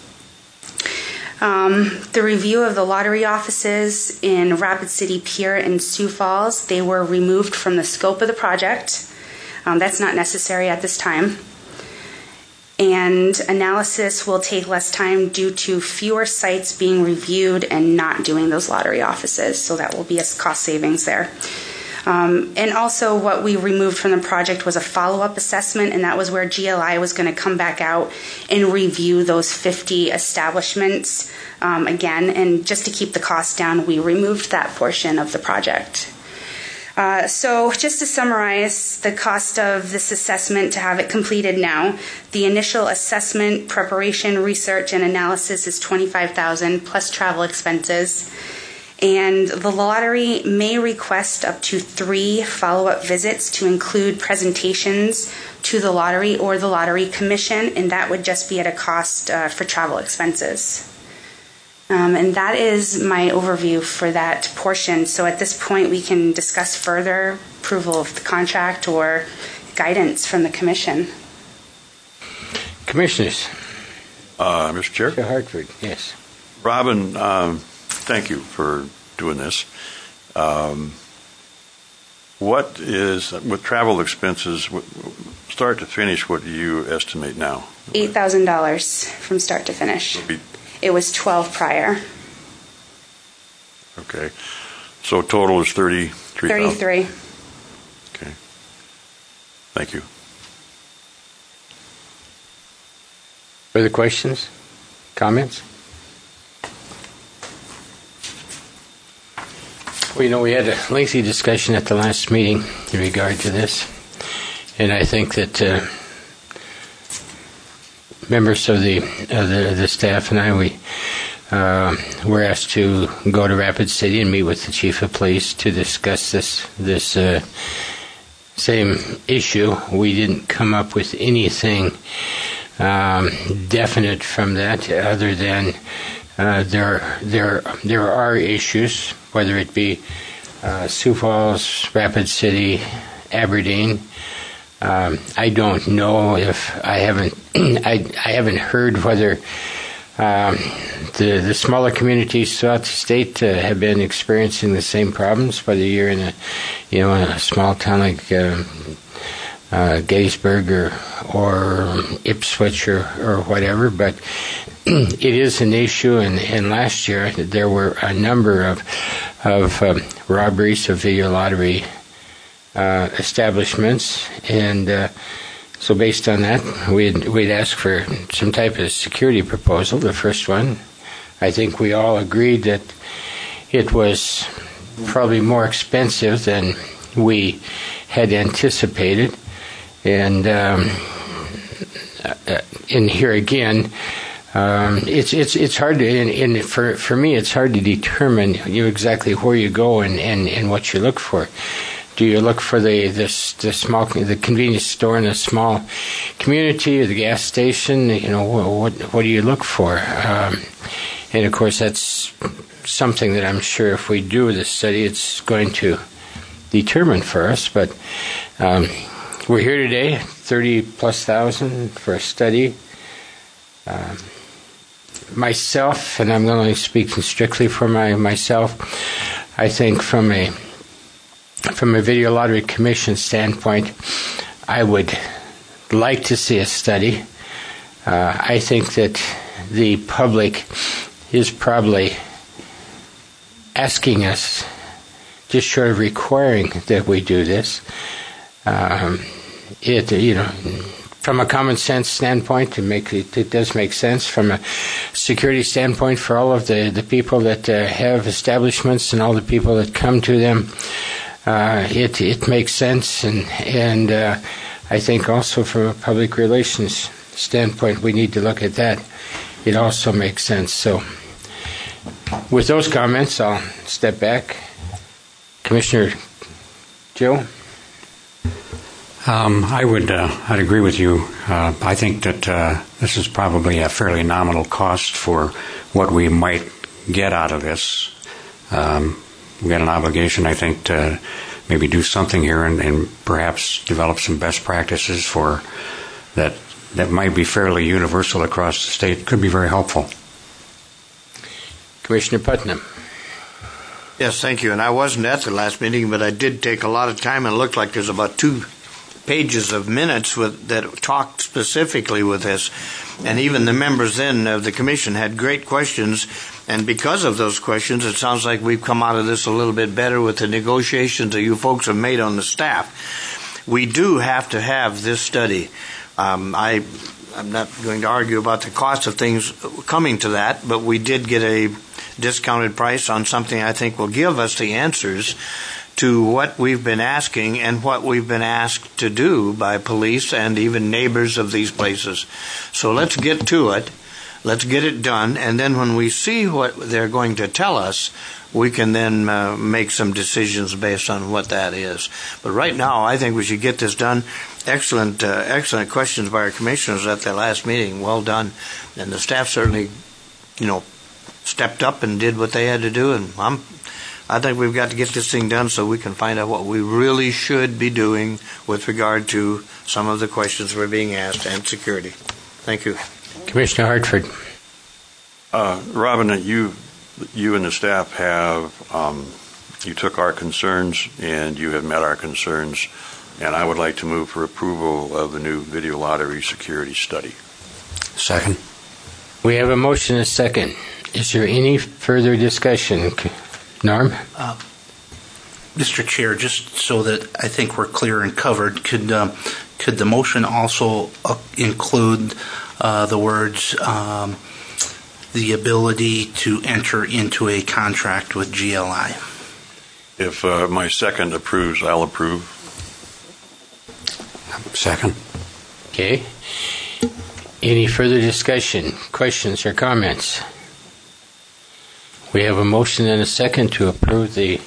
Um, the review of the lottery offices in Rapid City, Pierre, and Sioux Falls, they were removed from the scope of the project. Um, that's not necessary at this time. And analysis will take less time due to fewer sites being reviewed and not doing those lottery offices. So that will be a cost savings there. Um, and also what we removed from the project was a follow-up assessment, and that was where G L I was going to come back out and review those fifty establishments um, again. And just to keep the cost down, we removed that portion of the project. Uh, so just to summarize the cost of this assessment to have it completed now, the initial assessment, preparation, research, and analysis is twenty-five thousand dollars plus travel expenses. And the lottery may request up to three follow-up visits to include presentations to the lottery or the lottery commission, and that would just be at a cost uh, for travel expenses. Um, and that is my overview for that portion. So at this point, we can discuss further approval of the contract or guidance from the commission. Commissioners. Uh, Mister Chair? Mister Hartford, yes. Robin, um, thank you for doing this. Um, what is, with travel expenses, start to finish, what do you estimate now? eight thousand dollars from start to finish. It was twelve prior. Okay. So total is thirty-three thousand dollars? thirty-three. Okay. Thank you. Further questions? Comments? Well, you know, we had a lengthy discussion at the last meeting in regard to this, and I think that uh, members of the, uh, the the staff and I, we uh, were asked to go to Rapid City and meet with the chief of police to discuss this this uh, same issue. We didn't come up with anything um, definite from that, other than uh, there there there are issues, whether it be uh, Sioux Falls, Rapid City, Aberdeen. Um, I don't know if I haven't I, I haven't heard whether um, the the smaller communities throughout the state uh, have been experiencing the same problems. Whether you're in a you know a small town like uh, uh, Gettysburg or or Ipswich or, or whatever, but it is an issue. And, and last year there were a number of of um, robberies of video lottery Uh, establishments, and uh, so based on that, we'd, we'd ask for some type of security proposal. The first one, I think we all agreed that it was probably more expensive than we had anticipated, and um, uh, in here again, um, it's it's it's hard to, and, and for for me, it's hard to determine you know, exactly where you go and, and, and what you look for. Do you look for the the, the small the convenience store in a small community or the gas station? You know what what do you look for? Um, and of course, that's something that I'm sure if we do this study, it's going to determine for us. But um, we're here today, thirty plus thousand for a study. Um, myself, and I'm only speaking strictly for my myself, I think from a From a Video Lottery Commission standpoint, I would like to see a study. Uh, I think that the public is probably asking us, just short of requiring that we do this. Um, it, you know, from a common sense standpoint, it, make, it, it does make sense. From a security standpoint, for all of the, the people that uh, have establishments and all the people that come to them, Uh, it it makes sense, and and uh, I think also from a public relations standpoint, we need to look at that. It also makes sense. So, with those comments, I'll step back. Commissioner Joe? Um, I would uh, I'd agree with you. Uh, I think that uh, this is probably a fairly nominal cost for what we might get out of this. Um, We've got an obligation, I think, to maybe do something here and, and perhaps develop some best practices for that that might be fairly universal across the state. Could be very helpful. Commissioner Putnam. Yes, thank you. And I wasn't at the last meeting, but I did take a lot of time, and it looked like there's about two pages of minutes with, that talked specifically with this. And even the members then of the commission had great questions. And because of those questions, it sounds like we've come out of this a little bit better with the negotiations that you folks have made on the staff. We do have to have this study. Um, I, I'm not going to argue about the cost of things coming to that, but we did get a discounted price on something I think will give us the answers to what we've been asking and what we've been asked to do by police and even neighbors of these places. So let's get to it. Let's get it done. And then when we see what they're going to tell us, we can then uh, make some decisions based on what that is. But right now, I think we should get this done. Excellent, uh, excellent questions by our commissioners at their last meeting. Well done. And the staff certainly, you know, stepped up and did what they had to do. And I'm I think we've got to get this thing done so we can find out what we really should be doing with regard to some of the questions we're being asked and security. Thank you. Commissioner Hartford. Uh, Robin, you, you and the staff have, um, you took our concerns and you have met our concerns, and I would like to move for approval of the new video lottery security study. Second. We have a motion and a second. Is there any further discussion? Norm? Uh, Mister Chair, just so that I think we're clear and covered, could uh, could the motion also uh, include uh, the words um, the ability to enter into a contract with G L I? If uh, my second approves, I'll approve. Second. Okay. Any further discussion, questions, or comments? We have a motion and a second to approve the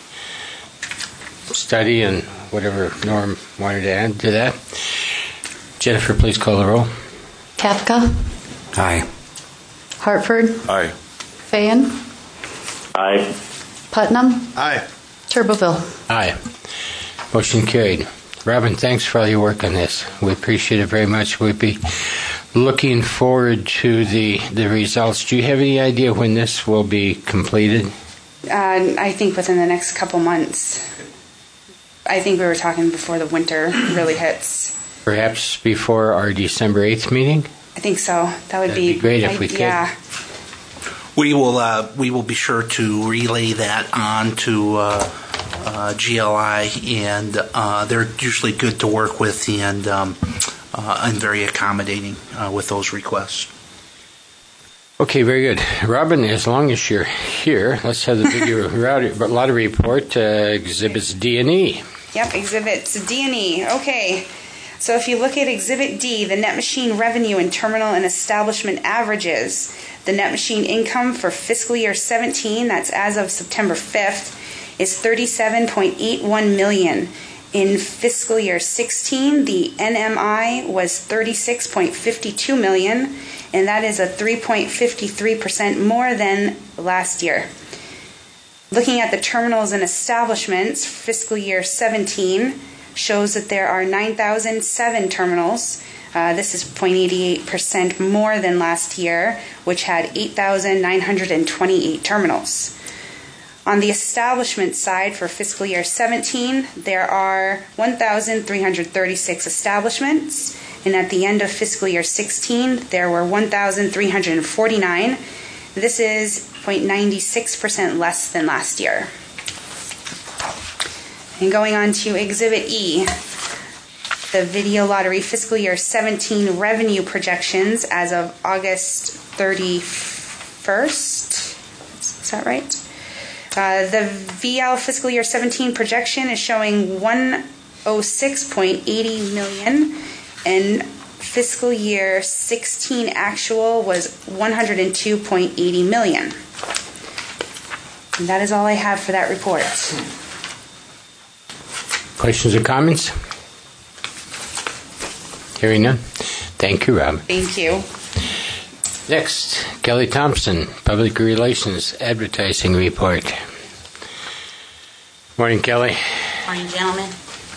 study and whatever Norm wanted to add to that. Jennifer, please call the roll. Kafka. Aye. Hartford. Aye. Fayen. Aye. Putnam. Aye. Turboville. Aye. Motion carried. Robin, thanks for all your work on this. We appreciate it very much. We'd be looking forward to the, the results. Do you have any idea when this will be completed? Uh, I think within the next couple months. I think we were talking before the winter really hits. Perhaps before our December eighth meeting? I think so. That would That'd be, be great if I, we could. Yeah. We will uh, we will be sure to relay that on to uh, uh, G L I, and uh, they're usually good to work with and um, uh, and very accommodating uh, with those requests. Okay, very good. Robin, as long as you're here, let's have the video lottery report, uh, Exhibits D and E. Yep, Exhibits D and E. Okay. So if you look at Exhibit D, the net machine revenue and terminal and establishment averages, the net machine income for fiscal year seventeen, that's as of September fifth, is thirty-seven point eight one million dollars. In fiscal year sixteen, the N M I was thirty-six point five two million dollars, and that is a three point five three percent more than last year. Looking at the terminals and establishments, fiscal year seventeen shows that there are nine thousand seven terminals. Uh, this is zero point eight eight percent more than last year, which had eight thousand nine hundred twenty-eight terminals. On the establishment side for fiscal year seventeen, there are one thousand three hundred thirty-six establishments, and at the end of fiscal year sixteen, there were one thousand three hundred forty-nine. This is zero point nine six percent less than last year. And going on to Exhibit E, the Video Lottery fiscal year seventeen revenue projections as of August thirty-first. Is that right? Uh, the V L fiscal year seventeen projection is showing one hundred six point eight zero million dollars, and fiscal year sixteen actual was one hundred two point eight zero million dollars. And that is all I have for that report. Questions or comments? Hearing none. Thank you, Rob. Thank you. Next, Kelly Thompson, Public Relations Advertising Report. Morning, Kelly. Morning, gentlemen.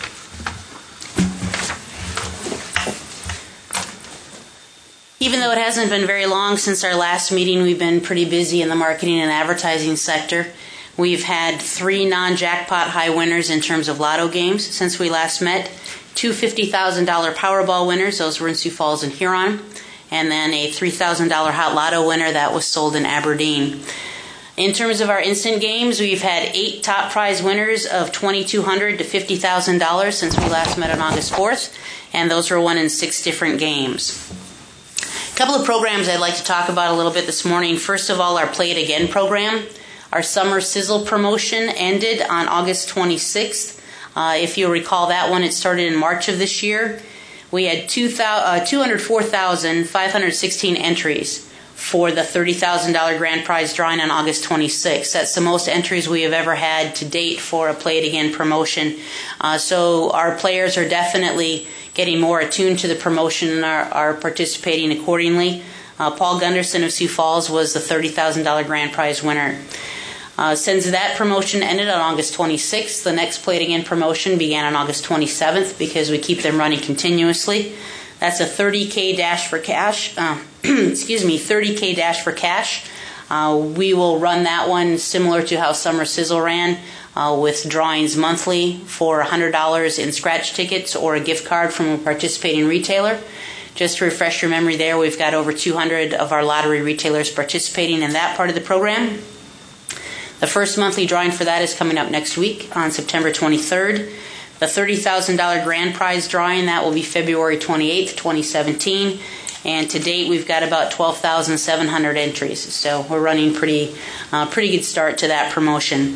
Even though it hasn't been very long since our last meeting, we've been pretty busy in the marketing and advertising sector. We've had three non-jackpot high winners in terms of lotto games since we last met, two fifty thousand dollars Powerball winners. Those were in Sioux Falls and Huron. And then a three thousand dollars Hot Lotto winner that was sold in Aberdeen. In terms of our instant games, we've had eight top prize winners of twenty-two hundred dollars to fifty thousand dollars since we last met on August fourth, and those were won in six different games. A couple of programs I'd like to talk about a little bit this morning. First of all, our Play It Again program. Our Summer Sizzle promotion ended on August twenty-sixth. Uh, if you'll recall that one, it started in March of this year. We had two hundred four thousand five hundred sixteen entries for the thirty thousand dollars grand prize drawing on August twenty-sixth. That's the most entries we have ever had to date for a Play It Again promotion. Uh, so our players are definitely getting more attuned to the promotion and are, are participating accordingly. Uh, Paul Gunderson of Sioux Falls was the thirty thousand dollars grand prize winner. Uh, since that promotion ended on August twenty-sixth, the next Play It Again promotion began on August twenty-seventh because we keep them running continuously. That's a thirty K dash for cash. Uh, excuse me, thirty K dash for cash. Uh, we will run that one similar to how Summer Sizzle ran, uh, with drawings monthly for one hundred dollars in scratch tickets or a gift card from a participating retailer. Just to refresh your memory there, we've got over two hundred of our lottery retailers participating in that part of the program. The first monthly drawing for that is coming up next week on September twenty-third. The thirty thousand dollars grand prize drawing, that will be February twenty-eighth, twenty seventeen. And to date, we've got about twelve thousand seven hundred entries. So we're running pretty, uh, pretty good start to that promotion.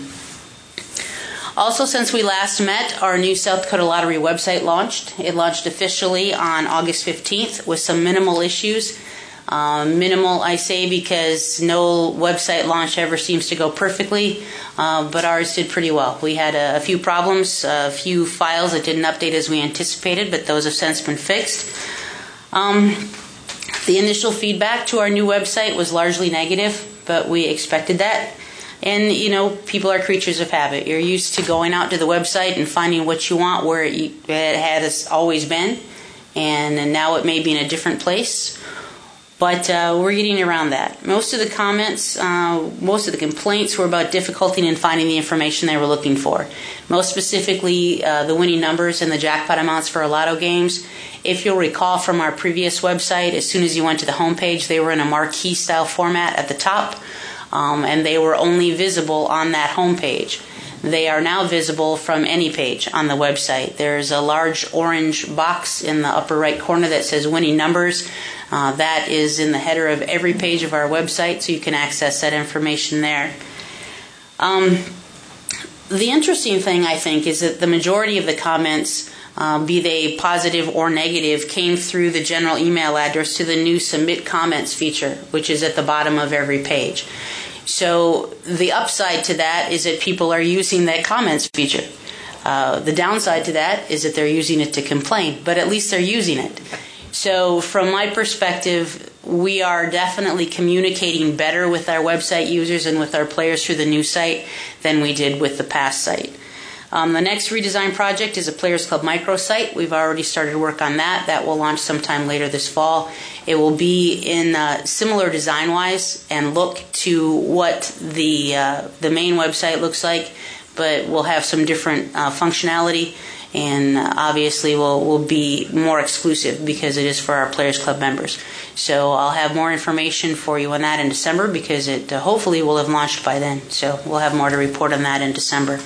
Also, since we last met, our new South Dakota Lottery website launched. It launched officially on August fifteenth with some minimal issues. Uh, minimal, I say, because no website launch ever seems to go perfectly, uh, but ours did pretty well. We had a, a few problems, a few files that didn't update as we anticipated, but those have since been fixed. Um, the initial feedback to our new website was largely negative, but we expected that. And, you know, people are creatures of habit. You're used to going out to the website and finding what you want where it, it has always been, and, and now it may be in a different place. But uh, we're getting around that. Most of the comments, uh, most of the complaints were about difficulty in finding the information they were looking for. Most specifically, uh, the winning numbers and the jackpot amounts for our lotto games. If you'll recall from our previous website, as soon as you went to the homepage, they were in a marquee-style format at the top, um, and they were only visible on that homepage. They are now visible from any page on the website. There's a large orange box in the upper right corner that says winning numbers. Uh, that is in the header of every page of our website, so you can access that information there. Um, the interesting thing, I think, is that the majority of the comments, uh, be they positive or negative, came through the general email address to the new Submit Comments feature, which is at the bottom of every page. So the upside to that is that people are using that comments feature. Uh, the downside to that is that they're using it to complain, but at least they're using it. So from my perspective, we are definitely communicating better with our website users and with our players through the new site than we did with the past site. Um, the next redesign project is a Players Club microsite. We've already started work on that. That will launch sometime later this fall. It will be in uh, similar design-wise and look to what the uh, the main website looks like, but we'll have some different uh, functionality. And obviously will will be more exclusive because it is for our Players Club members. So I'll have more information for you on that in December because it uh, hopefully will have launched by then. So we'll have more to report on that in December.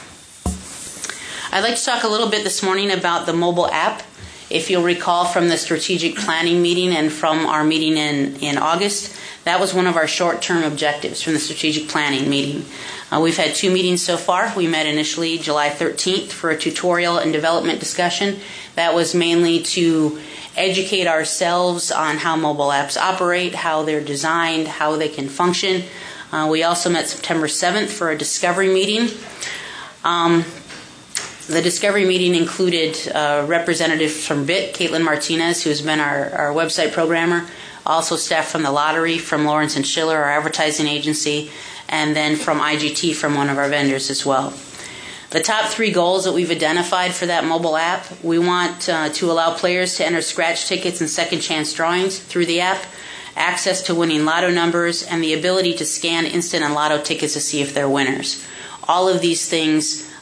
I'd like to talk a little bit this morning about the mobile app. If you'll recall from the strategic planning meeting and from our meeting in, in August, that was one of our short-term objectives from the strategic planning meeting. Uh, we've had two meetings so far. We met initially July thirteenth for a tutorial and development discussion. That was mainly to educate ourselves on how mobile apps operate, how they're designed, how they can function. Uh, we also met September seventh for a discovery meeting. Um, The discovery meeting included uh, representatives from B I T, Caitlin Martinez, who has been our, our website programmer, also staff from the lottery, from Lawrence and Schiller, our advertising agency, and then from I G T, from one of our vendors as well. The top three goals that we've identified for that mobile app, we want uh, to allow players to enter scratch tickets and second chance drawings through the app, access to winning lotto numbers, and the ability to scan instant and lotto tickets to see if they're winners. All of these things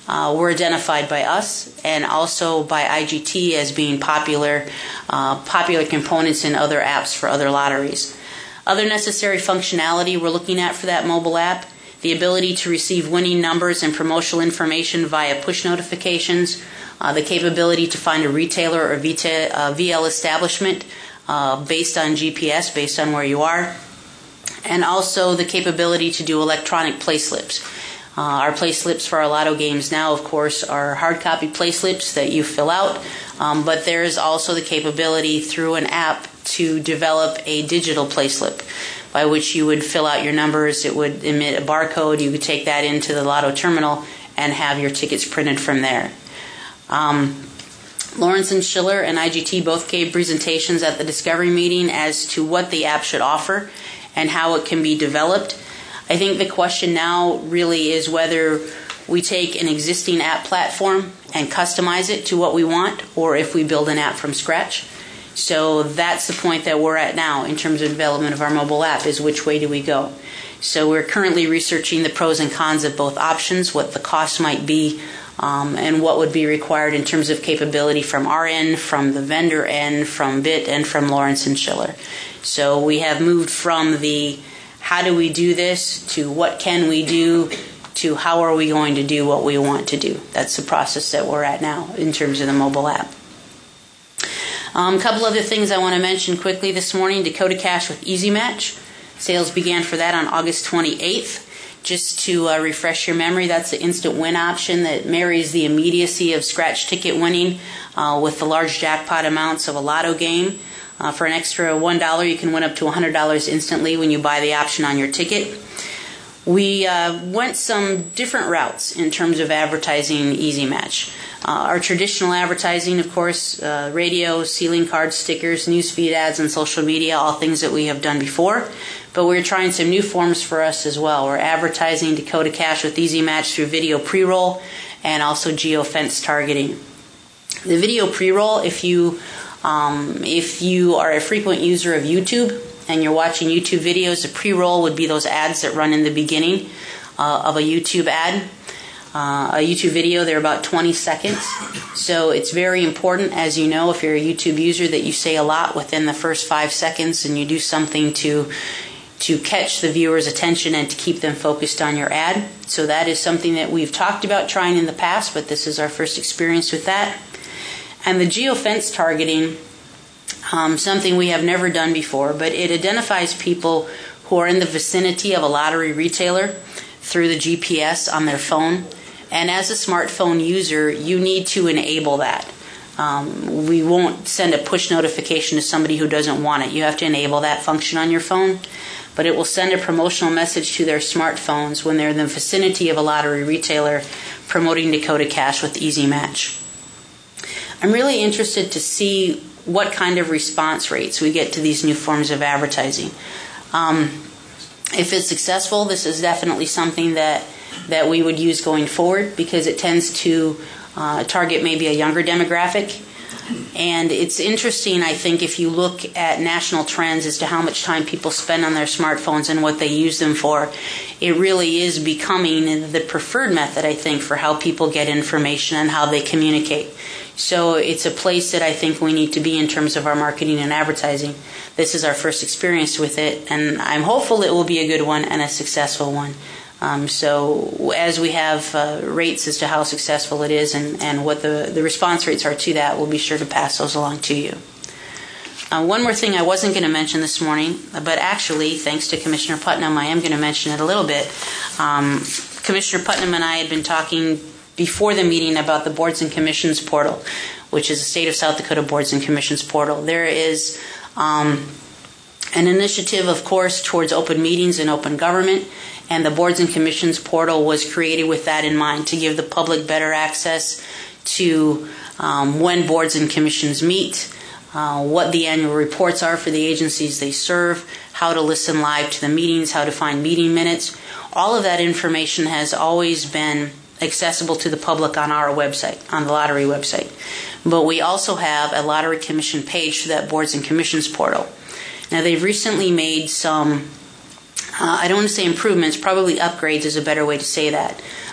uh, were identified by us and also by I G T as being popular, uh, popular components in other apps for other lotteries. Other necessary functionality we're looking at for that mobile app: the ability to receive winning numbers and promotional information via push notifications, uh, the capability to find a retailer or V L establishment uh, based on G P S, based on where you are, and also the capability to do electronic play slips. Uh, our play slips for our lotto games now, of course, are hard copy play slips that you fill out, um, but there is also the capability through an app to develop a digital play slip by which you would fill out your numbers. It would emit a barcode. You would take that into the lotto terminal and have your tickets printed from there. Um, Lawrence and Schiller and I G T both gave presentations at the Discovery meeting as to what the app should offer and how it can be developed. I think the question now really is whether we take an existing app platform and customize it to what we want, or if we build an app from scratch. So that's the point that we're at now in terms of development of our mobile app, is which way do we go. So we're currently researching the pros and cons of both options, what the cost might be, um, and what would be required in terms of capability from our end, from the vendor end, from B I T, and from Lawrence and Schiller. So we have moved from the how do we do this to what can we do to how are we going to do what we want to do. That's the process that we're at now in terms of the mobile app. A um, couple other things I want to mention quickly this morning. Dakota Cash with Easy Match. Sales began for that on August twenty-eighth. Just to uh, refresh your memory, that's the instant win option that marries the immediacy of scratch ticket winning uh, with the large jackpot amounts of a lotto game. Uh, for an extra one dollar, you can win up to one hundred dollars instantly when you buy the option on your ticket. We uh, went some different routes in terms of advertising Easy Match. Uh, our traditional advertising, of course, uh, radio, ceiling cards, stickers, newsfeed ads, and social media, all things that we have done before. But we're trying some new forms for us as well. We're advertising Dakota Cash with Easy Match through video pre-roll and also geofence targeting. The video pre-roll, if you um, if you are a frequent user of YouTube and you're watching YouTube videos, the pre-roll would be those ads that run in the beginning uh, of a YouTube ad. Uh, a YouTube video, they're about twenty seconds. So it's very important, as you know, if you're a YouTube user, that you say a lot within the first five seconds and you do something to to catch the viewer's attention and to keep them focused on your ad. So that is something that we've talked about trying in the past, but this is our first experience with that. And the geofence targeting, um, something we have never done before, but it identifies people who are in the vicinity of a lottery retailer through the G P S on their phone. And as a smartphone user, you need to enable that. Um, we won't send a push notification to somebody who doesn't want it. You have to enable that function on your phone. But it will send a promotional message to their smartphones when they're in the vicinity of a lottery retailer promoting Dakota Cash with Easy Match. I'm really interested to see what kind of response rates we get to these new forms of advertising. Um, if it's successful, this is definitely something that that we would use going forward because it tends to uh, target maybe a younger demographic. And it's interesting, I think, if you look at national trends as to how much time people spend on their smartphones and what they use them for, it really is becoming the preferred method, I think, for how people get information and how they communicate. So it's a place that I think we need to be in terms of our marketing and advertising. This is our first experience with it, and I'm hopeful it will be a good one and a successful one. Um, so as we have uh, rates as to how successful it is and, and what the, the response rates are to that, we'll be sure to pass those along to you. Uh, one more thing I wasn't going to mention this morning, but actually, thanks to Commissioner Putnam, I am going to mention it a little bit. Um, Commissioner Putnam and I had been talking before the meeting about the Boards and Commissions portal, which is the State of South Dakota Boards and Commissions portal. There is um, an initiative, of course, towards open meetings and open government. And the Boards and Commissions portal was created with that in mind, to give the public better access to um, when boards and commissions meet, uh, what the annual reports are for the agencies they serve, how to listen live to the meetings, how to find meeting minutes. All of that information has always been accessible to the public on our website, on the lottery website. But we also have a Lottery Commission page for that Boards and Commissions portal. Now, they've recently made some Uh, I don't want to say improvements, probably upgrades is a better way to say that.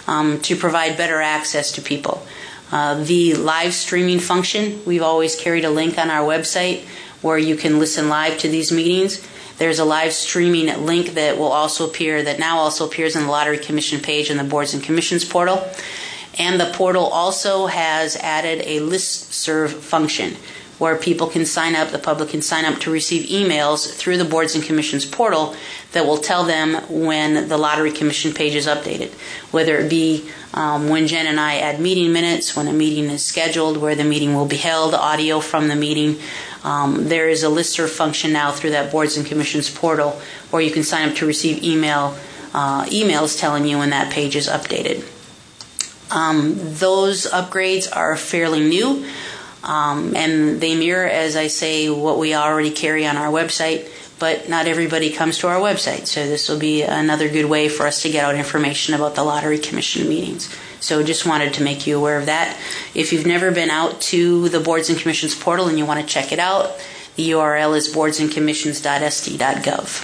um, to provide better access to people. Uh, the live streaming function, we've always carried a link on our website where you can listen live to these meetings. There's a live streaming link that will also appear, that now also appears on the Lottery Commission page in the Boards and Commissions portal. And the portal also has added a listserv function where people can sign up, the public can sign up to receive emails through the Boards and Commissions portal that will tell them when the Lottery Commission page is updated, whether it be um, when Jen and I add meeting minutes, when a meeting is scheduled, where the meeting will be held, audio from the meeting. Um, there is a listserv function now through that Boards and Commissions portal where you can sign up to receive email uh, emails telling you when that page is updated. Um, those upgrades are fairly new. Um, and they mirror, as I say, what we already carry on our website, but not everybody comes to our website. So this will be another good way for us to get out information about the Lottery Commission meetings. So just wanted to make you aware of that. If you've never been out to the Boards and Commissions portal and you want to check it out, the U R L is boards and commissions dot s d dot gov.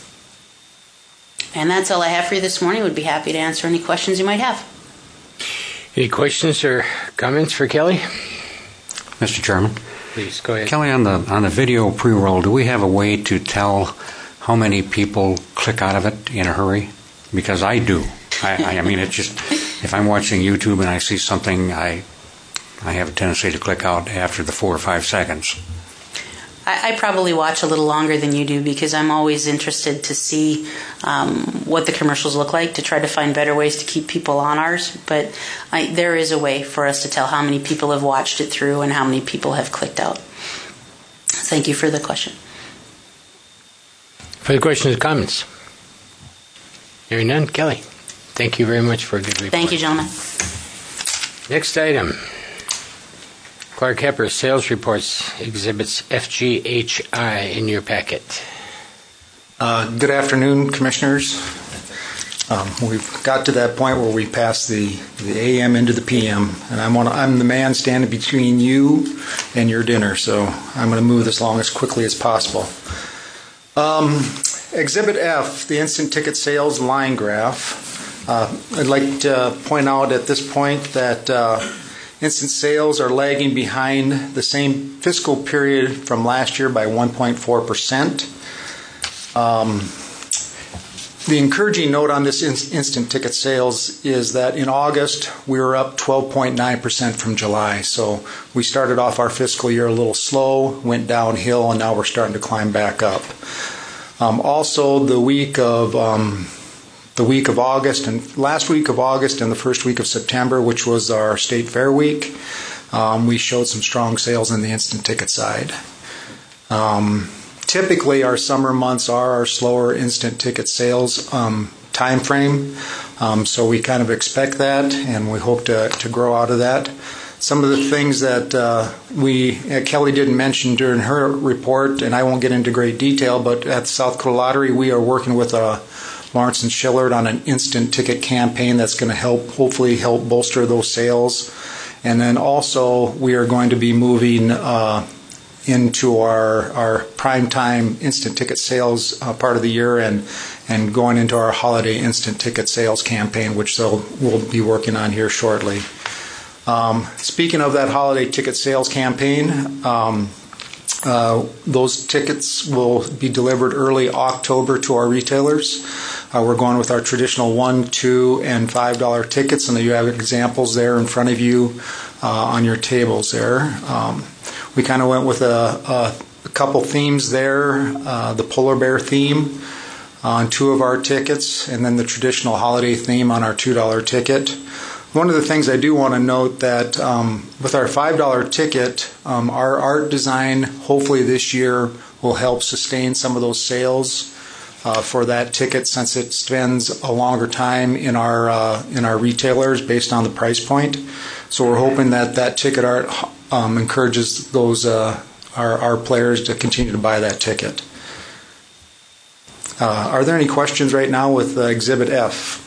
And that's all I have for you this morning. Would be happy to answer any questions you might have. Any questions or comments for Kelly? Mister Chairman. Please, go ahead. Kelly, on the on the video pre-roll, do we have a way to tell how many people click out of it in a hurry? Because I do. I, I mean, it's just, if I'm watching YouTube and I see something, I I have a tendency to click out after the four or five seconds. I, I probably watch a little longer than you do because I'm always interested to see um, what the commercials look like, to try to find better ways to keep people on ours. But I, there is a way for us to tell how many people have watched it through and how many people have clicked out. Thank you for the question. Further questions or comments? Hearing none. Kelly, thank you very much for a good report. Thank you, gentlemen. Next item. Clark Hepper, Sales Reports, Exhibits F G H I in your packet. Uh, good afternoon, Commissioners. Um, we've got to that point where we pass the, the A M into the P M, and I'm, on, I'm the man standing between you and your dinner, so I'm going to move this along as quickly as possible. Um, Exhibit F, the instant ticket sales line graph. Uh, I'd like to point out at this point that uh, instant sales are lagging behind the same fiscal period from last year by one point four percent. Um, the encouraging note on this in- instant ticket sales is that in August we were up twelve point nine percent from July. So we started off our fiscal year a little slow, went downhill, and now we're starting to climb back up. Um, also, the week of um, the week of August and last week of August and the first week of September, which was our State Fair week, um, we showed some strong sales in the instant ticket side. Um, typically, our summer months are our slower instant ticket sales um, time frame, um, so we kind of expect that, and we hope to, to grow out of that. Some of the things that uh, we uh, Kelly didn't mention during her report, and I won't get into great detail, but at the South Dakota Lottery, we are working with uh, Lawrence and Schillard on an instant ticket campaign that's going to help, hopefully help bolster those sales. And then also, we are going to be moving uh, into our our primetime instant ticket sales uh, part of the year, and and going into our holiday instant ticket sales campaign, which they'll, we'll be working on here shortly. Um, speaking of that holiday ticket sales campaign, um, uh, those tickets will be delivered early October to our retailers. Uh, we're going with our traditional one, two, and five dollar tickets, and you have examples there in front of you uh, on your tables there. Um, we kind of went with a, a, a couple themes there, uh, the polar bear theme on two of our tickets, and then the traditional holiday theme on our two dollar ticket. One of the things I do want to note that um, with our five dollar ticket, um, our art design hopefully this year will help sustain some of those sales uh, for that ticket, since it spends a longer time in our uh, in our retailers based on the price point. So we're hoping that that ticket art um, encourages those uh, our, our players to continue to buy that ticket. Uh, are there any questions right now with uh, Exhibit F?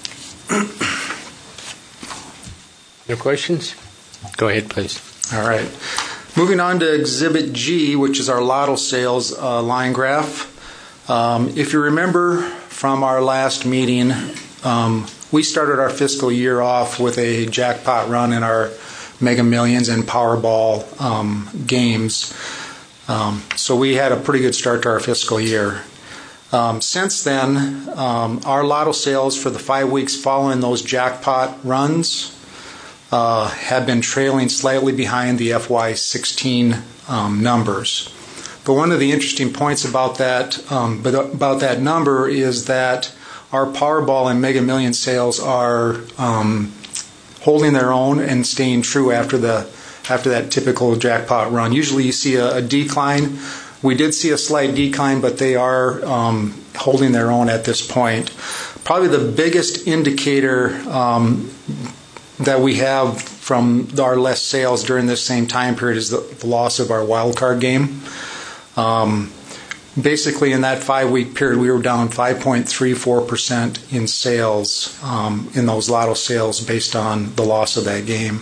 No questions? Go ahead, please. All right. Moving on to Exhibit G, which is our lotto sales uh, line graph. Um, if you remember from our last meeting, um, we started our fiscal year off with a jackpot run in our Mega Millions and Powerball um, games. Um, so we had a pretty good start to our fiscal year. Um, since then, um, our lotto sales for the five weeks following those jackpot runs uh, have been trailing slightly behind the F Y sixteen um, numbers. But one of the interesting points about that um, about that number is that our Powerball and Mega Millions sales are um, holding their own and staying true after the after that typical jackpot run. Usually you see a, a decline. We did see a slight decline, but they are um, holding their own at this point. Probably the biggest indicator um, that we have from our less sales during this same time period is the, the loss of our wild card game. Um, basically, in that five-week period, we were down five point three four percent in sales, um, in those lotto sales based on the loss of that game.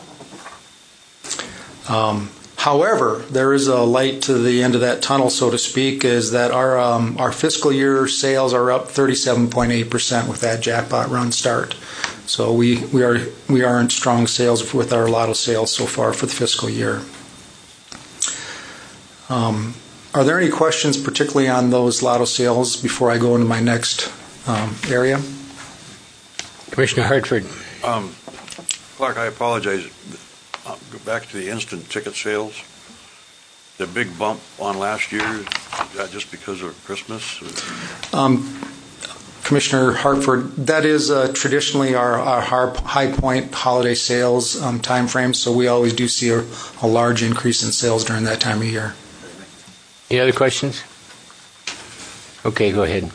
Um, however, there is a light to the end of that tunnel, so to speak, is that our um, our fiscal year sales are up thirty-seven point eight percent with that jackpot run start. So we, we are we are in strong sales with our lotto sales so far for the fiscal year. Um, are there any questions particularly on those lotto sales before I go into my next um, area? Commissioner Hartford. Um, Clark, I apologize. I'll go back to the instant ticket sales. The big bump on last year, is that just because of Christmas? Um, Commissioner Hartford, that is uh, traditionally our, our high point holiday sales um, time frame, so we always do see a, a large increase in sales during that time of year. Any other questions? Okay, go ahead.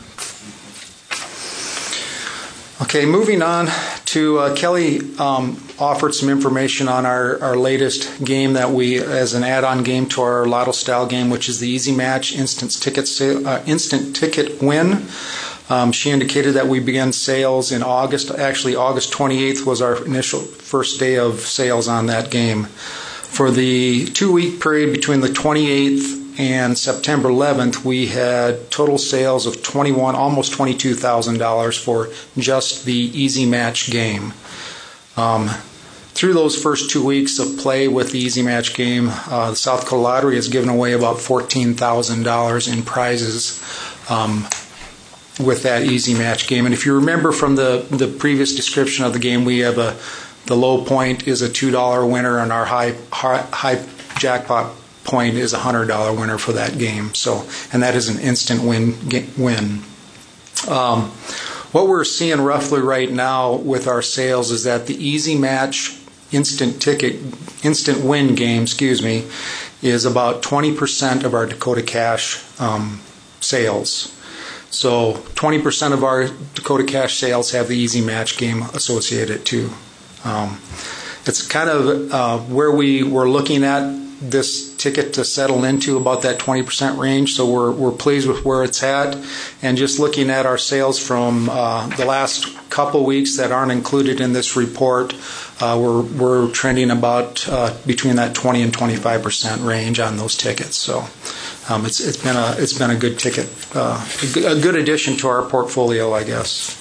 Okay, moving on to uh, Kelly um, offered some information on our, our latest game that we, as an add-on game to our Lotto style game, which is the Easy Match Instant Ticket sale, uh, Instant Ticket Win. Um, she indicated that we began sales in August. Actually, August twenty-eighth was our initial first day of sales on that game. For the two-week period between the twenty-eighth and September eleventh, we had total sales of twenty-one, almost twenty-two thousand dollars for just the Easy Match game. Um, through those first two weeks of play with the Easy Match game, uh, the South Dakota Lottery has given away about fourteen thousand dollars in prizes um, with that Easy Match game. And if you remember from the, the previous description of the game, we have a the low point is a two dollar winner, and our high high, high jackpot point is a one hundred dollar winner for that game. So, and that is an instant win. win. Um, what we're seeing roughly right now with our sales is that the Easy Match instant ticket, instant win game, excuse me, is about twenty percent of our Dakota Cash um, sales. So twenty percent of our Dakota Cash sales have the Easy Match game associated too. Um, it's kind of uh, where we were looking at this ticket to settle into, about that twenty percent range. So we're we're pleased with where it's at, and just looking at our sales from uh, the last couple weeks that aren't included in this report, uh, we're we're trending about uh, between that twenty and twenty-five percent range on those tickets. So um, it's it's been a it's been a good ticket, uh, a good addition to our portfolio, I guess.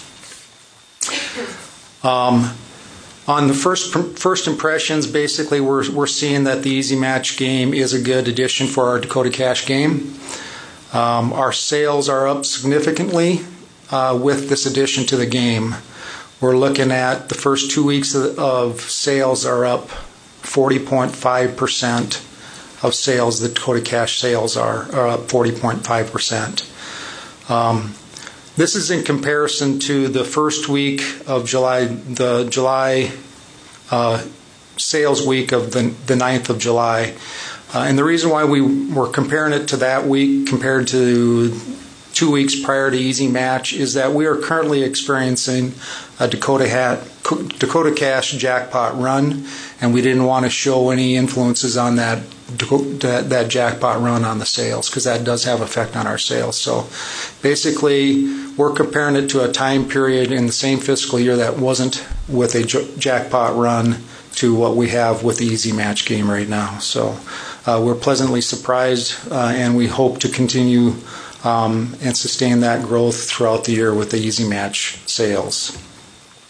Um, On the first first impressions, basically, we're we're seeing that the Easy Match game is a good addition for our Dakota Cash game. Um, our sales are up significantly uh, with this addition to the game. We're looking at the first two weeks of, of sales are up forty point five percent of sales. The Dakota Cash sales are, are up forty point five percent. Um, This is in comparison to the first week of July, the July uh, sales week of the, the ninth of July. Uh, and the reason why we were comparing it to that week compared to two weeks prior to Easy Match is that we are currently experiencing a Dakota, hat, Dakota Cash jackpot run, and we didn't want to show any influences on that that, that jackpot run on the sales, because that does have effect on our sales. So basically, we're comparing it to a time period in the same fiscal year that wasn't with a j- jackpot run to what we have with the Easy Match game right now. So uh, we're pleasantly surprised, uh, and we hope to continue um, and sustain that growth throughout the year with the Easy Match sales.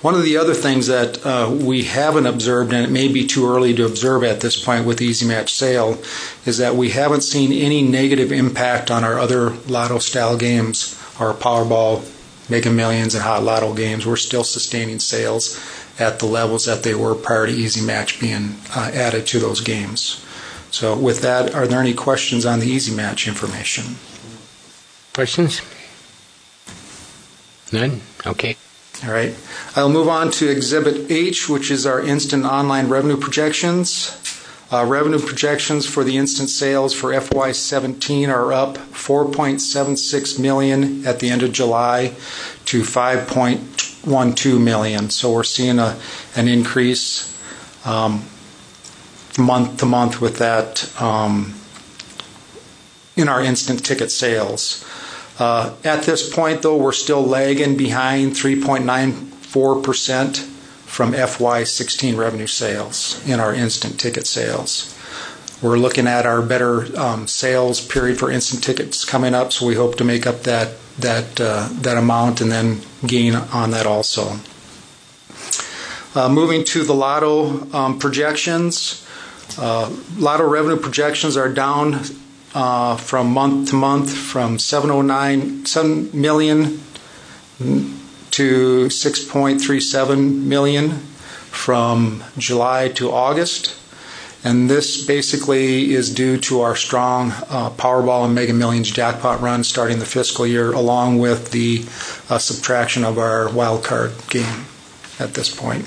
One of the other things that uh, we haven't observed, and it may be too early to observe at this point with the Easy Match sale, is that we haven't seen any negative impact on our other lotto-style games, our Powerball, Mega Millions, and Hot Lotto games. We're still sustaining sales at the levels that they were prior to Easy Match being uh, added to those games. So with that, are there any questions on the Easy Match information? Questions? None? Okay. All right. I'll move on to Exhibit H, which is our instant online revenue projections. Uh, revenue projections for the instant sales for F Y seventeen are up four point seven six million dollars at the end of July to five point one two million dollars. So we're seeing a, an increase um, month to month with that um, in our instant ticket sales. Uh, at this point, though, we're still lagging behind three point nine four percent from F Y sixteen revenue sales in our instant ticket sales. We're looking at our better um, sales period for instant tickets coming up, so we hope to make up that that uh, that amount and then gain on that also. Uh, moving to the Lotto um, projections, uh, Lotto revenue projections are down Uh, from month to month from seven oh nine million to six point three seven million from July to August. And this basically is due to our strong uh, Powerball and Mega Millions jackpot run starting the fiscal year, along with the uh, subtraction of our wild card game at this point.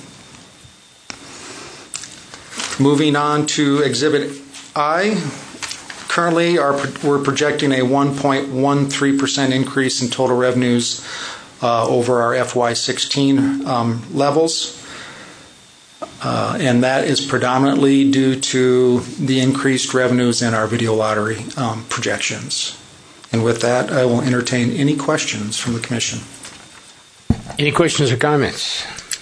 Moving on to Exhibit I. Currently, our, we're projecting a one point one three percent increase in total revenues uh, over our F Y sixteen um, levels. Uh, and that is predominantly due to the increased revenues in our video lottery um, projections. And with that, I will entertain any questions from the Commission. Any questions or comments?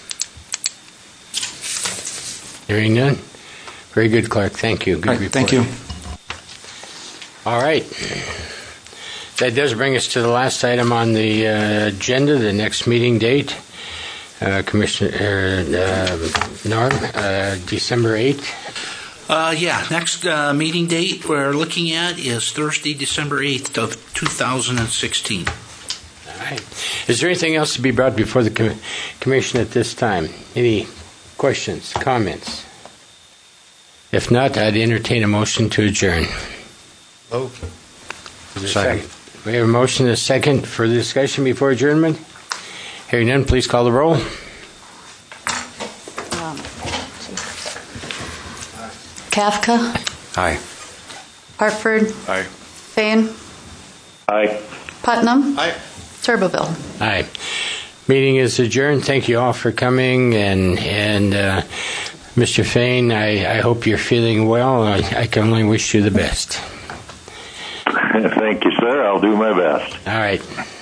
Hearing none. Very good, Clark. Thank you. Good right, report. Thank you. All right. That does bring us to the last item on the uh, agenda, the next meeting date. Uh, Commissioner uh, Norm, uh, December eighth. Uh, yeah, next uh, meeting date we're looking at is Thursday, December eighth of two thousand sixteen. All right. Is there anything else to be brought before the com- Commission at this time? Any questions, comments? If not, I'd entertain a motion to adjourn. Oh. Second. We have a motion and a second for the discussion before adjournment. Hearing none, please call the roll. Um, Kafka. Aye. Hartford. Aye. Fain. Aye. Putnam. Aye. Turbeville. Aye. Meeting is adjourned. Thank you all for coming. And, and uh, Mister Fain, I, I hope you're feeling well. I, I can only wish you the best. Thank you, sir. I'll do my best. All right.